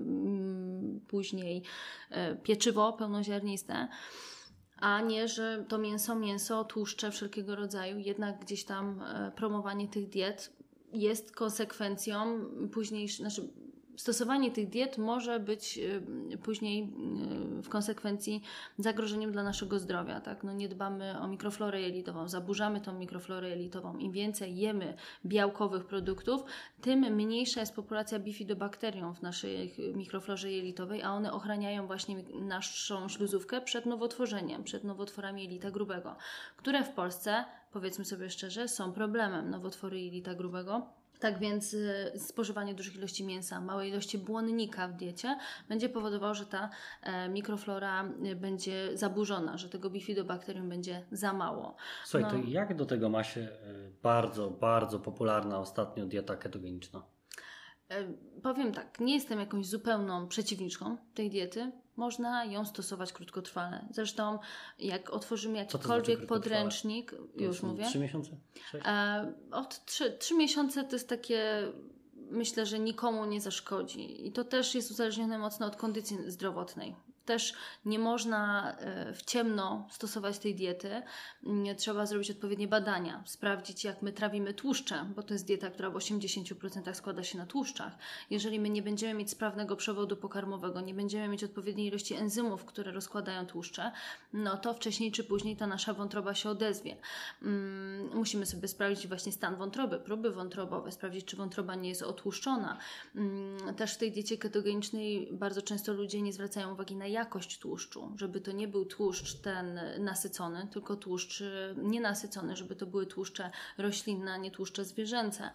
później pieczywo pełnoziarniste. A nie, że to mięso, tłuszcze wszelkiego rodzaju, jednak gdzieś tam promowanie tych diet jest konsekwencją późniejszej, stosowanie tych diet może być później w konsekwencji zagrożeniem dla naszego zdrowia. Tak? No nie dbamy o mikroflorę jelitową, zaburzamy tą mikroflorę jelitową. Im więcej jemy białkowych produktów, tym mniejsza jest populacja bifidobakterium w naszej mikroflorze jelitowej, a one ochraniają właśnie naszą śluzówkę przed nowotworzeniem, przed nowotworami jelita grubego, które w Polsce, powiedzmy sobie szczerze, są problemem, nowotwory jelita grubego. Tak więc spożywanie dużych ilości mięsa, małej ilości błonnika w diecie będzie powodowało, że ta mikroflora będzie zaburzona, że tego bifidobakterium będzie za mało. Słuchaj, to jak do tego ma się bardzo, bardzo popularna ostatnio dieta ketogeniczna? Powiem tak, nie jestem jakąś zupełną przeciwniczką tej diety. Można ją stosować krótkotrwale. Zresztą jak otworzymy jakikolwiek podręcznik, już mówię. 3 miesiące? 6? Od 3 miesiące to jest takie, myślę, że nikomu nie zaszkodzi. I to też jest uzależnione mocno od kondycji zdrowotnej. Też nie można w ciemno stosować tej diety. Trzeba zrobić odpowiednie badania, sprawdzić jak my trawimy tłuszcze, bo to jest dieta, która w 80% składa się na tłuszczach. Jeżeli my nie będziemy mieć sprawnego przewodu pokarmowego, nie będziemy mieć odpowiedniej ilości enzymów, które rozkładają tłuszcze, no to wcześniej czy później ta nasza wątroba się odezwie. Musimy sobie sprawdzić właśnie stan wątroby, próby wątrobowe, sprawdzić czy wątroba nie jest otłuszczona. Też w tej diecie ketogenicznej bardzo często ludzie nie zwracają uwagi na jakość tłuszczu, żeby to nie był tłuszcz ten nasycony, tylko tłuszcz nienasycony, żeby to były tłuszcze roślinne, a nie tłuszcze zwierzęce.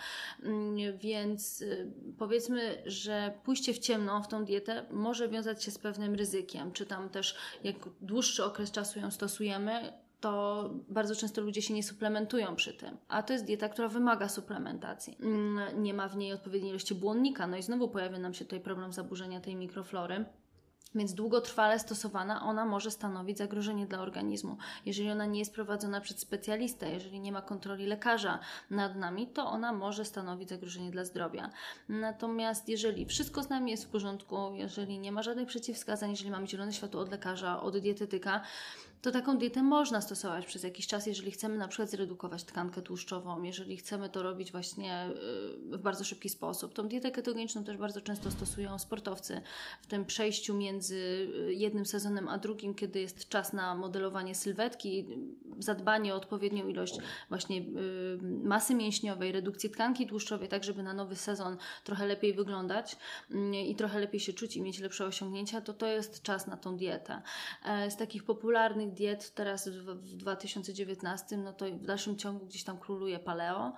Więc powiedzmy, że pójście w ciemno w tą dietę może wiązać się z pewnym ryzykiem, czy tam też jak dłuższy okres czasu ją stosujemy, to bardzo często ludzie się nie suplementują przy tym. A to jest dieta, która wymaga suplementacji. Nie ma w niej odpowiedniej ilości błonnika, no i znowu pojawia nam się tutaj problem zaburzenia tej mikroflory. Więc długotrwale stosowana ona może stanowić zagrożenie dla organizmu. Jeżeli ona nie jest prowadzona przez specjalistę, jeżeli nie ma kontroli lekarza nad nami, to ona może stanowić zagrożenie dla zdrowia. Natomiast jeżeli wszystko z nami jest w porządku, jeżeli nie ma żadnych przeciwwskazań, jeżeli mamy zielone światło od lekarza, od dietetyka, to taką dietę można stosować przez jakiś czas, jeżeli chcemy na przykład zredukować tkankę tłuszczową, jeżeli chcemy to robić właśnie w bardzo szybki sposób. Tą dietę ketogeniczną też bardzo często stosują sportowcy w tym przejściu między jednym sezonem a drugim, kiedy jest czas na modelowanie sylwetki, zadbanie o odpowiednią ilość właśnie masy mięśniowej, redukcję tkanki tłuszczowej, tak żeby na nowy sezon trochę lepiej wyglądać i trochę lepiej się czuć i mieć lepsze osiągnięcia, to jest czas na tą dietę. Z takich popularnych diet teraz w 2019, no to w dalszym ciągu gdzieś tam króluje paleo,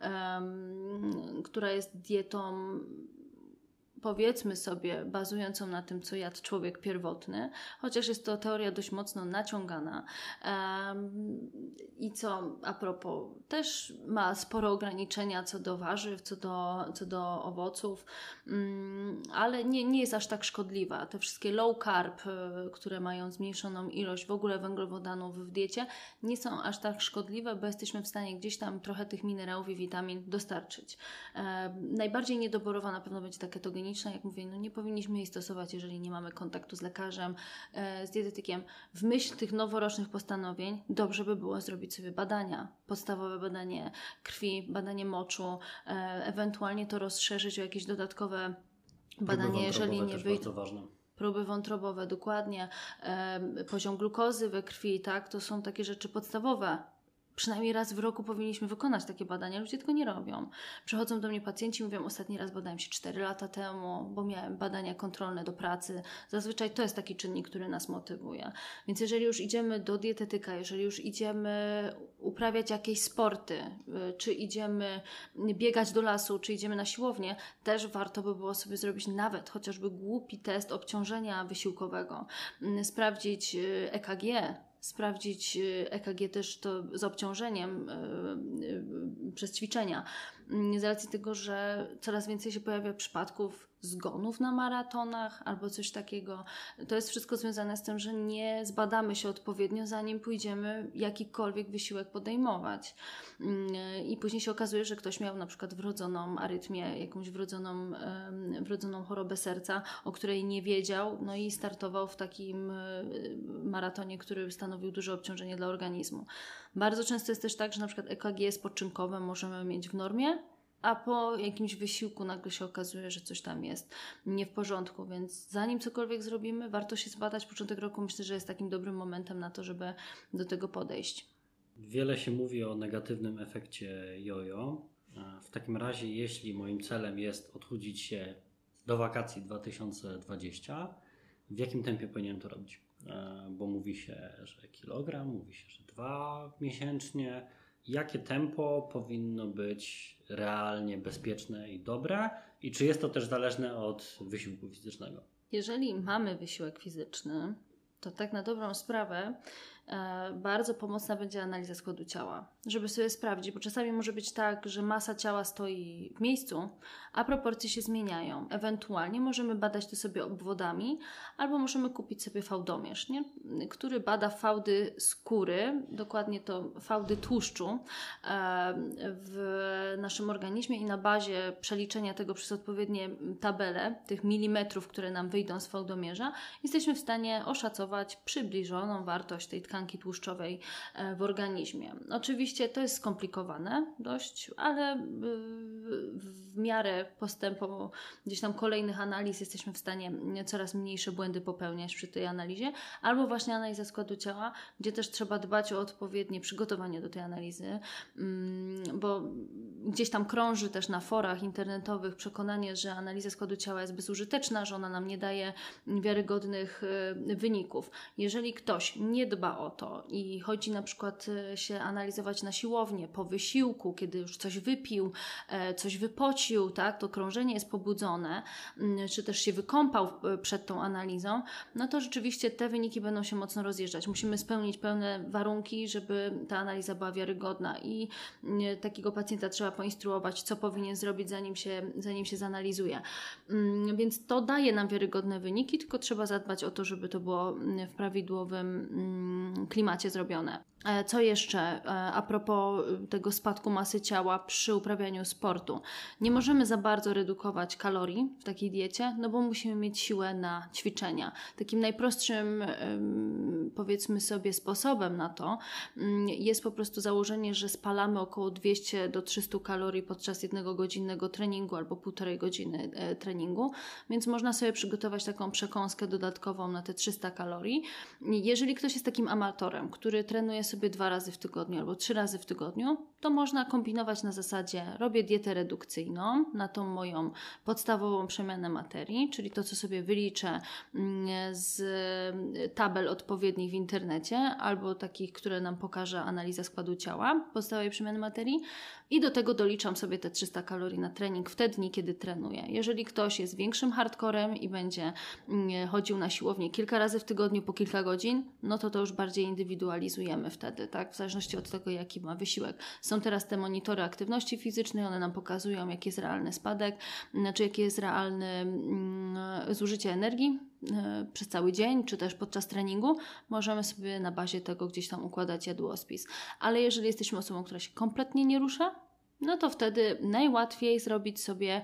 która jest dietą, powiedzmy sobie, bazującą na tym, co jadł człowiek pierwotny, chociaż jest to teoria dość mocno naciągana i co a propos też ma sporo ograniczenia co do warzyw, co do owoców, ale nie jest aż tak szkodliwa. Te wszystkie low carb, które mają zmniejszoną ilość w ogóle węglowodanów w diecie, nie są aż tak szkodliwe, bo jesteśmy w stanie gdzieś tam trochę tych minerałów i witamin dostarczyć. Najbardziej niedoborowa na pewno będzie ta ketogeniczna, jak mówię, no nie powinniśmy jej stosować, jeżeli nie mamy kontaktu z lekarzem, z dietetykiem. W myśl tych noworocznych postanowień dobrze by było zrobić sobie badania, podstawowe badanie krwi, badanie moczu, ewentualnie to rozszerzyć o jakieś dodatkowe badanie, jeżeli nie wyjdzie. Próby wątrobowe, dokładnie, poziom glukozy we krwi, tak, to są takie rzeczy podstawowe. Przynajmniej raz w roku powinniśmy wykonać takie badania. Ludzie tego nie robią. Przychodzą do mnie pacjenci i mówią, ostatni raz badałem się 4 lata temu, bo miałem badania kontrolne do pracy. Zazwyczaj to jest taki czynnik, który nas motywuje. Więc jeżeli już idziemy do dietetyka, jeżeli już idziemy uprawiać jakieś sporty, czy idziemy biegać do lasu, czy idziemy na siłownię, też warto by było sobie zrobić nawet chociażby głupi test obciążenia wysiłkowego. Sprawdzić EKG, sprawdzić EKG też to z obciążeniem przez ćwiczenia. Z racji tego, że coraz więcej się pojawia przypadków zgonów na maratonach albo coś takiego. To jest wszystko związane z tym, że nie zbadamy się odpowiednio, zanim pójdziemy jakikolwiek wysiłek podejmować. I później się okazuje, że ktoś miał na przykład wrodzoną arytmię, jakąś wrodzoną chorobę serca, o której nie wiedział, no i startował w takim maratonie, który stanowił duże obciążenie dla organizmu. Bardzo często jest też tak, że na przykład EKG spoczynkowe możemy mieć w normie, a po jakimś wysiłku nagle się okazuje, że coś tam jest nie w porządku, więc zanim cokolwiek zrobimy, warto się zbadać. Początek roku myślę, że jest takim dobrym momentem na to, żeby do tego podejść. Wiele się mówi o negatywnym efekcie jojo. W takim razie, jeśli moim celem jest odchudzić się do wakacji 2020, w jakim tempie powinienem to robić? Bo mówi się, że kilogram, mówi się, że 2 miesięcznie. Jakie tempo powinno być realnie bezpieczne i dobre? I czy jest to też zależne od wysiłku fizycznego? Jeżeli mamy wysiłek fizyczny, to tak na dobrą sprawę bardzo pomocna będzie analiza składu ciała, żeby sobie sprawdzić, bo czasami może być tak, że masa ciała stoi w miejscu, a proporcje się zmieniają. Ewentualnie możemy badać to sobie obwodami, albo możemy kupić sobie fałdomierz, który bada fałdy skóry, dokładnie to fałdy tłuszczu w naszym organizmie i na bazie przeliczenia tego przez odpowiednie tabele, tych milimetrów, które nam wyjdą z fałdomierza, jesteśmy w stanie oszacować przybliżoną wartość tej tkanki tłuszczowej w organizmie. Oczywiście to jest skomplikowane dość, ale w miarę postępu gdzieś tam kolejnych analiz jesteśmy w stanie coraz mniejsze błędy popełniać przy tej analizie, albo właśnie analiza składu ciała, gdzie też trzeba dbać o odpowiednie przygotowanie do tej analizy, bo gdzieś tam krąży też na forach internetowych przekonanie, że analiza składu ciała jest bezużyteczna, że ona nam nie daje wiarygodnych wyników. Jeżeli ktoś nie dba o to i chodzi na przykład się analizować na siłownię po wysiłku, kiedy już coś wypił, coś wypocił, tak, to krążenie jest pobudzone, czy też się wykąpał przed tą analizą, no to rzeczywiście te wyniki będą się mocno rozjeżdżać. Musimy spełnić pełne warunki, żeby ta analiza była wiarygodna i takiego pacjenta trzeba poinstruować, co powinien zrobić, zanim się zanalizuje. Więc to daje nam wiarygodne wyniki, tylko trzeba zadbać o to, żeby to było w prawidłowym klimacie zrobione. Co jeszcze a propos tego spadku masy ciała przy uprawianiu sportu? Nie możemy za bardzo redukować kalorii w takiej diecie, no bo musimy mieć siłę na ćwiczenia. Takim najprostszym, powiedzmy sobie, sposobem na to jest po prostu założenie, że spalamy około 200 do 300 kalorii podczas 1-godzinnego treningu albo 1,5 godziny treningu, więc można sobie przygotować taką przekąskę dodatkową na te 300 kalorii. Jeżeli ktoś jest takim amatorem, który trenuje sobie 2 razy w tygodniu albo 3 razy w tygodniu, to można kombinować na zasadzie robię dietę redukcyjną na tą moją podstawową przemianę materii, czyli to, co sobie wyliczę z tabel odpowiednich w internecie albo takich, które nam pokaże analiza składu ciała podstawowej przemiany materii i do tego doliczam sobie te 300 kalorii na trening w te dni, kiedy trenuję. Jeżeli ktoś jest większym hardcorem i będzie chodził na siłownię kilka razy w tygodniu po kilka godzin, no to już bardziej indywidualizujemy wtedy, tak? W zależności od tego, jaki ma wysiłek. Są teraz te monitory aktywności fizycznej, one nam pokazują, jaki jest realny spadek, czy jakie jest realne zużycie energii przez cały dzień, czy też podczas treningu. Możemy sobie na bazie tego gdzieś tam układać jadłospis. Ale jeżeli jesteśmy osobą, która się kompletnie nie rusza, no to wtedy najłatwiej zrobić sobie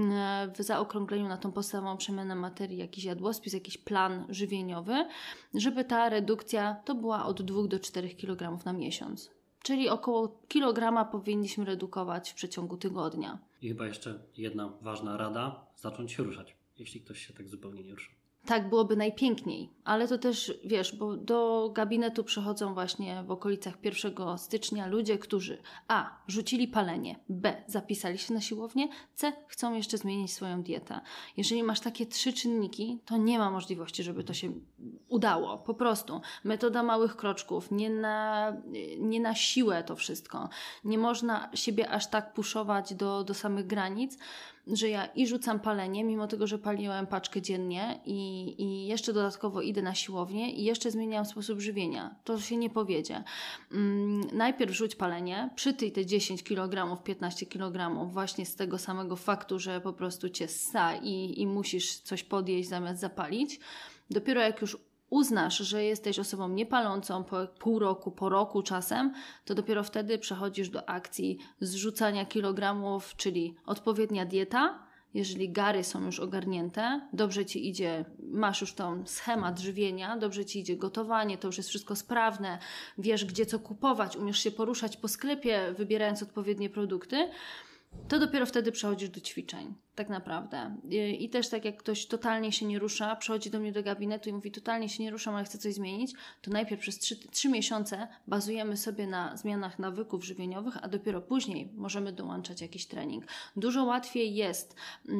w zaokrągleniu na tą podstawową przemianę materii jakiś jadłospis, jakiś plan żywieniowy, żeby ta redukcja to była od 2 do 4 kg na miesiąc. Czyli około kilograma powinniśmy redukować w przeciągu tygodnia. I chyba jeszcze jedna ważna rada, zacząć się ruszać, jeśli ktoś się tak zupełnie nie rusza. Tak byłoby najpiękniej, ale to też, wiesz, bo do gabinetu przychodzą właśnie w okolicach 1 stycznia ludzie, którzy a. rzucili palenie, b. zapisali się na siłownię, c. chcą jeszcze zmienić swoją dietę. Jeżeli masz takie 3 czynniki, to nie ma możliwości, żeby to się udało. Po prostu metoda małych kroczków, nie na siłę to wszystko. Nie można siebie aż tak puszować do samych granic, że ja i rzucam palenie, mimo tego, że paliłem paczkę dziennie i jeszcze dodatkowo idę na siłownię i jeszcze zmieniam sposób żywienia. To się nie powiedzie. Najpierw rzuć palenie, przytyj te 10 kg, 15 kg właśnie z tego samego faktu, że po prostu cię ssa i musisz coś podjeść zamiast zapalić. Dopiero jak już uznasz, że jesteś osobą niepalącą po pół roku, po roku czasem, to dopiero wtedy przechodzisz do akcji zrzucania kilogramów, czyli odpowiednia dieta. Jeżeli gary są już ogarnięte, dobrze Ci idzie, masz już ten schemat żywienia, dobrze Ci idzie gotowanie, to już jest wszystko sprawne, wiesz gdzie co kupować, umiesz się poruszać po sklepie, wybierając odpowiednie produkty, to dopiero wtedy przechodzisz do ćwiczeń, tak naprawdę. I też tak jak ktoś totalnie się nie rusza, przychodzi do mnie do gabinetu i mówi totalnie się nie ruszam, ale chcę coś zmienić, to najpierw przez 3 miesiące bazujemy sobie na zmianach nawyków żywieniowych, a dopiero później możemy dołączać jakiś trening. Dużo łatwiej jest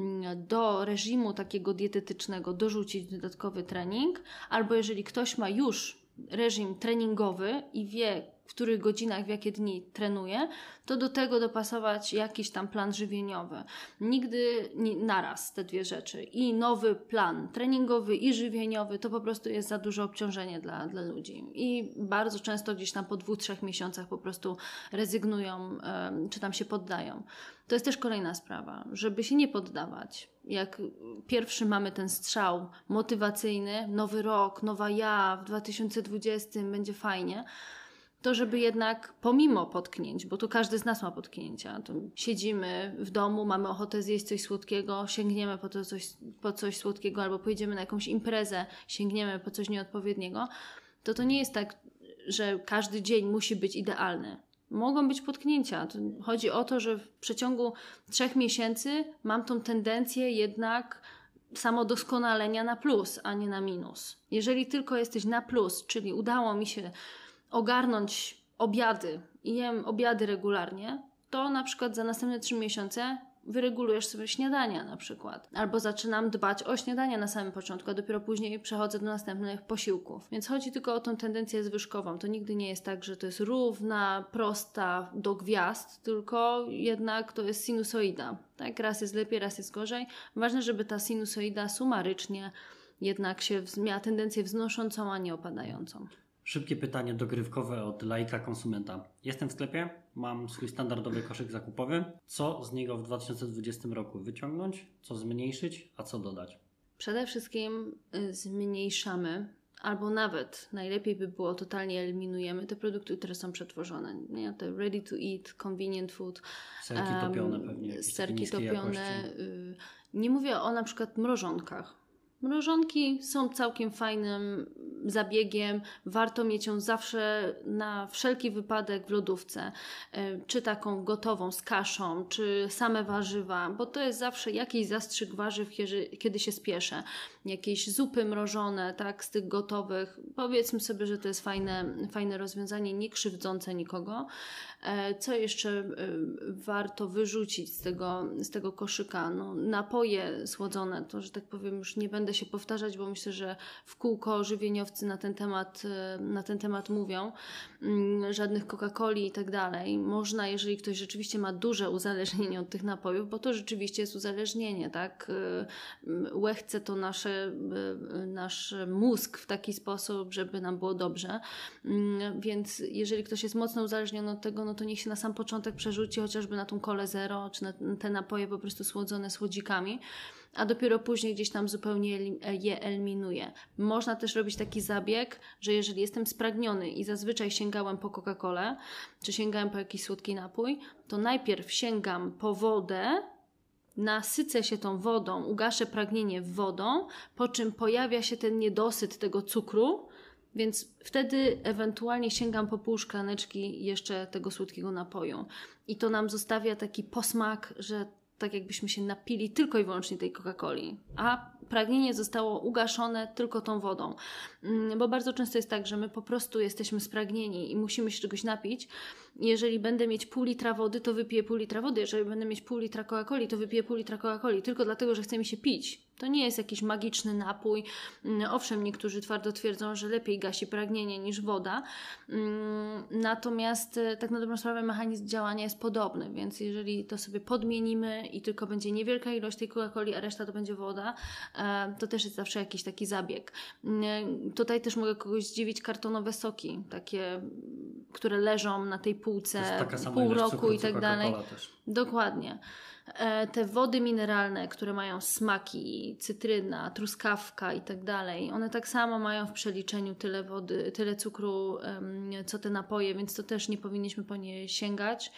do reżimu takiego dietetycznego dorzucić dodatkowy trening, albo jeżeli ktoś ma już reżim treningowy i wie, w których godzinach, w jakie dni trenuje, to do tego dopasować jakiś tam plan żywieniowy. Nigdy naraz te 2 rzeczy. I nowy plan treningowy i żywieniowy to po prostu jest za duże obciążenie dla ludzi. I bardzo często gdzieś tam po 2-3 miesiącach po prostu rezygnują, czy tam się poddają. To jest też kolejna sprawa, żeby się nie poddawać. Jak pierwszy mamy ten strzał motywacyjny, nowy rok, nowa ja, w 2020 będzie fajnie, to żeby jednak pomimo potknięć, bo to każdy z nas ma potknięcia, to siedzimy w domu, mamy ochotę zjeść coś słodkiego, sięgniemy po coś słodkiego albo pojedziemy na jakąś imprezę, sięgniemy po coś nieodpowiedniego, to nie jest tak, że każdy dzień musi być idealny. Mogą być potknięcia. Chodzi o to, że w przeciągu 3 miesięcy mam tą tendencję jednak samodoskonalenia na plus, a nie na minus. Jeżeli tylko jesteś na plus, czyli udało mi się ogarnąć obiady i jem obiady regularnie, to na przykład za następne 3 miesiące wyregulujesz sobie śniadania na przykład. Albo zaczynam dbać o śniadania na samym początku, a dopiero później przechodzę do następnych posiłków. Więc chodzi tylko o tą tendencję zwyżkową. To nigdy nie jest tak, że to jest równa, prosta do gwiazd, tylko jednak to jest sinusoida. Tak? Raz jest lepiej, raz jest gorzej. Ważne, żeby ta sinusoida sumarycznie jednak miała tendencję wznoszącą, a nie opadającą. Szybkie pytanie dogrywkowe od laika konsumenta. Jestem w sklepie, mam swój standardowy koszyk zakupowy. Co z niego w 2020 roku wyciągnąć, co zmniejszyć, a co dodać? Przede wszystkim zmniejszamy, albo nawet najlepiej by było totalnie eliminujemy te produkty, które są przetworzone. Nie? Te ready to eat, convenient food. Serki topione pewnie. Serki topione. Nie mówię o na przykład mrożonkach. Mrożonki są całkiem fajnym zabiegiem. Warto mieć ją zawsze na wszelki wypadek w lodówce. Czy taką gotową z kaszą, czy same warzywa, bo to jest zawsze jakiś zastrzyk warzyw, kiedy się spieszę. Jakieś zupy mrożone, tak, z tych gotowych. Powiedzmy sobie, że to jest fajne rozwiązanie, nie krzywdzące nikogo. Co jeszcze warto wyrzucić z tego koszyka? No, napoje słodzone, to, że tak powiem, już nie będę się powtarzać, bo myślę, że w kółko żywieniowcy na ten temat mówią. Żadnych Coca-Coli i tak dalej. Można, jeżeli ktoś rzeczywiście ma duże uzależnienie od tych napojów, bo to rzeczywiście jest uzależnienie, tak? Łechce to nasz mózg w taki sposób, żeby nam było dobrze. Więc jeżeli ktoś jest mocno uzależniony od tego, no to niech się na sam początek przerzuci chociażby na tą kolę zero, czy na te napoje po prostu słodzone słodzikami, a dopiero później gdzieś tam zupełnie je eliminuje. Można też robić taki zabieg, że jeżeli jestem spragniony i zazwyczaj sięgałem po Coca-Colę, czy sięgałem po jakiś słodki napój, to najpierw sięgam po wodę, nasycę się tą wodą, ugaszę pragnienie wodą, po czym pojawia się ten niedosyt tego cukru, więc wtedy ewentualnie sięgam po pół szklaneczki jeszcze tego słodkiego napoju. I to nam zostawia taki posmak, że tak jakbyśmy się napili tylko i wyłącznie tej Coca-Coli, a pragnienie zostało ugaszone tylko tą wodą. Bo bardzo często jest tak, że my po prostu jesteśmy spragnieni i musimy się czegoś napić. Jeżeli będę mieć pół litra wody, to wypiję pół litra wody. Jeżeli będę mieć pół litra Coca-Coli, to wypiję pół litra Coca-Coli. Tylko dlatego, że chce mi się pić. To nie jest jakiś magiczny napój. Owszem, niektórzy twardo twierdzą, że lepiej gasi pragnienie niż woda. Natomiast tak na dobrą sprawę mechanizm działania jest podobny, więc jeżeli to sobie podmienimy i tylko będzie niewielka ilość tej Coca-Coli, a reszta to będzie woda, to też jest zawsze jakiś taki zabieg. Tutaj też mogę kogoś zdziwić, kartonowe soki, takie, które leżą na tej półce pół roku i tak dalej. Dokładnie. Te wody mineralne, które mają smaki, cytryna, truskawka i tak dalej, one tak samo mają w przeliczeniu tyle wody, tyle cukru, co te napoje, więc to też nie powinniśmy po nie sięgać.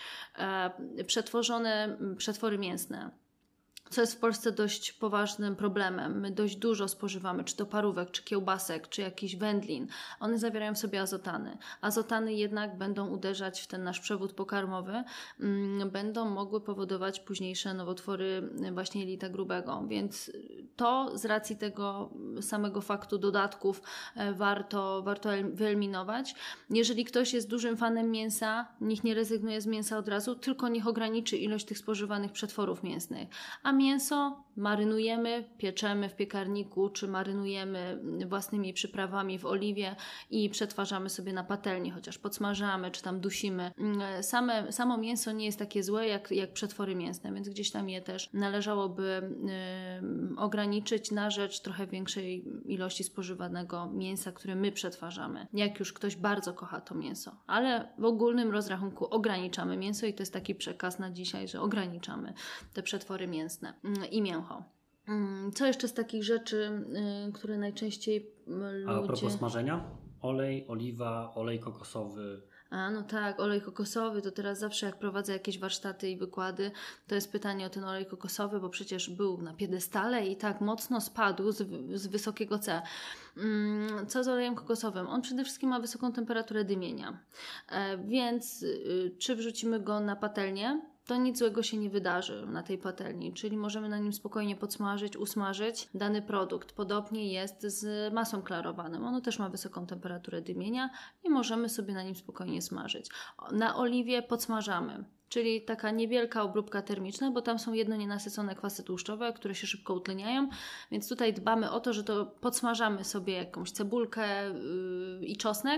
Przetwory mięsne, co jest w Polsce dość poważnym problemem. My dość dużo spożywamy, czy to parówek, czy kiełbasek, czy jakichś wędlin. One zawierają w sobie azotany. Azotany jednak będą uderzać w ten nasz przewód pokarmowy, będą mogły powodować późniejsze nowotwory właśnie jelita grubego, więc to z racji tego samego faktu dodatków warto wyeliminować. Jeżeli ktoś jest dużym fanem mięsa, niech nie rezygnuje z mięsa od razu, tylko niech ograniczy ilość tych spożywanych przetworów mięsnych. A mięso marynujemy, pieczemy w piekarniku, czy marynujemy własnymi przyprawami w oliwie i przetwarzamy sobie na patelni, chociaż podsmażamy, czy tam dusimy. Samo mięso nie jest takie złe jak przetwory mięsne, więc gdzieś tam je też należałoby ograniczyć na rzecz trochę większej ilości spożywanego mięsa, które my przetwarzamy. Jak już ktoś bardzo kocha to mięso. Ale w ogólnym rozrachunku ograniczamy mięso i to jest taki przekaz na dzisiaj, że ograniczamy te przetwory mięsne i mięcho. Co jeszcze z takich rzeczy, które najczęściej ludzie... A propos smażenia? Olej, oliwa, olej kokosowy. A no tak, olej kokosowy, to teraz zawsze jak prowadzę jakieś warsztaty i wykłady, to jest pytanie o ten olej kokosowy, bo przecież był na piedestale i tak mocno spadł z wysokiego C. Co z olejem kokosowym? On przede wszystkim ma wysoką temperaturę dymienia, więc czy wrzucimy go na patelnię, to nic złego się nie wydarzy na tej patelni, czyli możemy na nim spokojnie podsmażyć, usmażyć dany produkt. Podobnie jest z masą klarowaną. Ono też ma wysoką temperaturę dymienia i możemy sobie na nim spokojnie smażyć. Na oliwie podsmażamy, czyli taka niewielka obróbka termiczna, bo tam są jedno nienasycone kwasy tłuszczowe, które się szybko utleniają, więc tutaj dbamy o to, że to podsmażamy sobie jakąś cebulkę i czosnek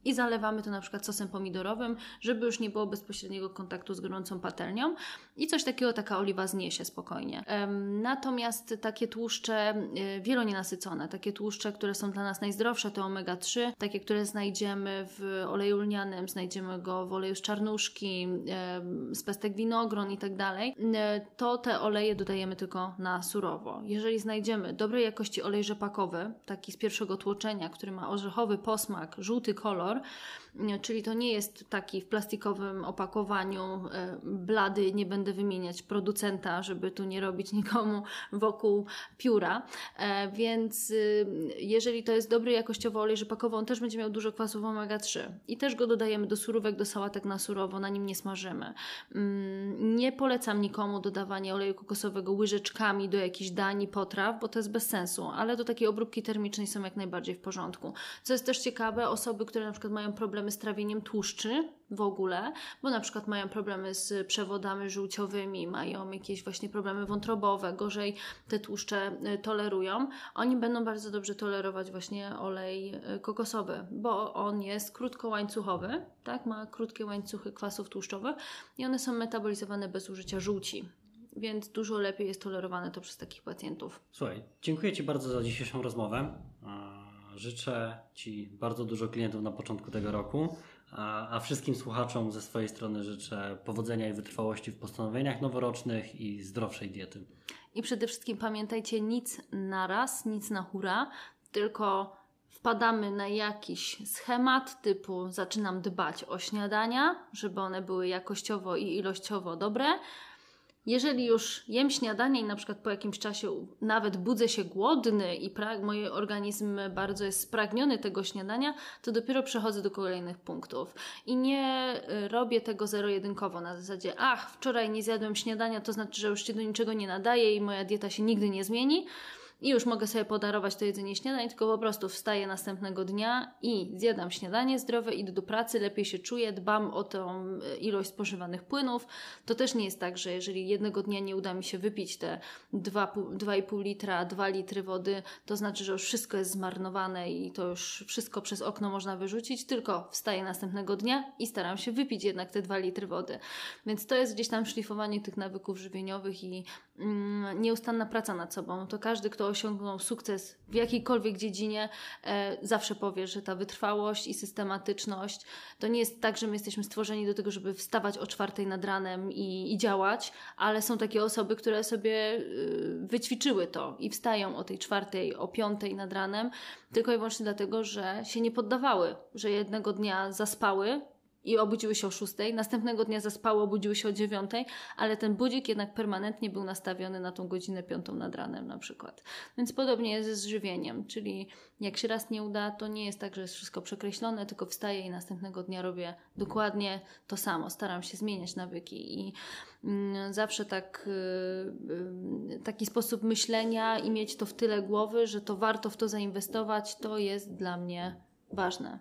i zalewamy to na przykład sosem pomidorowym, żeby już nie było bezpośredniego kontaktu z gorącą patelnią i coś takiego taka oliwa zniesie spokojnie. Natomiast takie tłuszcze wielonienasycone, takie tłuszcze, które są dla nas najzdrowsze, to omega-3, takie, które znajdziemy w oleju lnianym, znajdziemy go w oleju z czarnuszki, z pestek winogron i tak dalej, to te oleje dodajemy tylko na surowo. Jeżeli znajdziemy dobrej jakości olej rzepakowy, taki z pierwszego tłoczenia, który ma orzechowy posmak, żółty kolor, czyli to nie jest taki w plastikowym opakowaniu blady, nie będę wymieniać producenta, żeby tu nie robić nikomu wokół pióra, więc jeżeli to jest dobry jakościowo olej rzepakowy, on też będzie miał dużo kwasów omega-3 i też go dodajemy do surówek, do sałatek na surowo, na nim nie smażymy. Nie polecam nikomu dodawania oleju kokosowego łyżeczkami do jakichś dań i potraw, bo to jest bez sensu, ale do takiej obróbki termicznej są jak najbardziej w porządku. Co jest też ciekawe, osoby, które na przykład mają problemy z trawieniem tłuszczy w ogóle, bo na przykład mają problemy z przewodami żółciowymi, mają jakieś właśnie problemy wątrobowe, gorzej te tłuszcze tolerują, oni będą bardzo dobrze tolerować właśnie olej kokosowy, bo on jest krótkołańcuchowy, tak? Ma krótkie łańcuchy kwasów tłuszczowych i one są metabolizowane bez użycia żółci. Więc dużo lepiej jest tolerowane to przez takich pacjentów. Słuchaj, dziękuję Ci bardzo za dzisiejszą rozmowę. Życzę Ci bardzo dużo klientów na początku tego roku, a wszystkim słuchaczom ze swojej strony życzę powodzenia i wytrwałości w postanowieniach noworocznych i zdrowszej diety. I przede wszystkim pamiętajcie, nic na raz, nic na hura, tylko wpadamy na jakiś schemat typu zaczynam dbać o śniadania, żeby one były jakościowo i ilościowo dobre. Jeżeli już jem śniadanie i na przykład po jakimś czasie nawet budzę się głodny i mój organizm bardzo jest spragniony tego śniadania, to dopiero przechodzę do kolejnych punktów. I nie robię tego zero-jedynkowo na zasadzie wczoraj nie zjadłem śniadania, to znaczy, że już się do niczego nie nadaje i moja dieta się nigdy nie zmieni. I już mogę sobie podarować to jedzenie śniadań, tylko po prostu wstaję następnego dnia i zjadam śniadanie zdrowe, idę do pracy, lepiej się czuję, dbam o tą ilość spożywanych płynów. To też nie jest tak, że jeżeli jednego dnia nie uda mi się wypić te 2,5 litra, 2 litry wody, to znaczy, że już wszystko jest zmarnowane i to już wszystko przez okno można wyrzucić, tylko wstaję następnego dnia i staram się wypić jednak te 2 litry wody. Więc to jest gdzieś tam szlifowanie tych nawyków żywieniowych i nieustanna praca nad sobą. To każdy, kto osiągnął sukces w jakiejkolwiek dziedzinie, zawsze powie, że ta wytrwałość i systematyczność to nie jest tak, że my jesteśmy stworzeni do tego, żeby wstawać o 4 nad ranem i działać, ale są takie osoby, które sobie wyćwiczyły to i wstają o tej 4, o 5 nad ranem, tylko i wyłącznie dlatego, że się nie poddawały, że jednego dnia zaspały i obudziły się o 6, następnego dnia zaspały, obudziły się o 9, ale ten budzik jednak permanentnie był nastawiony na tą godzinę 5 nad ranem na przykład. Więc podobnie jest z żywieniem, czyli jak się raz nie uda, to nie jest tak, że jest wszystko przekreślone, tylko wstaję i następnego dnia robię dokładnie to samo. Staram się zmieniać nawyki i zawsze taki sposób myślenia i mieć to w tyle głowy, że to warto w to zainwestować, to jest dla mnie ważne.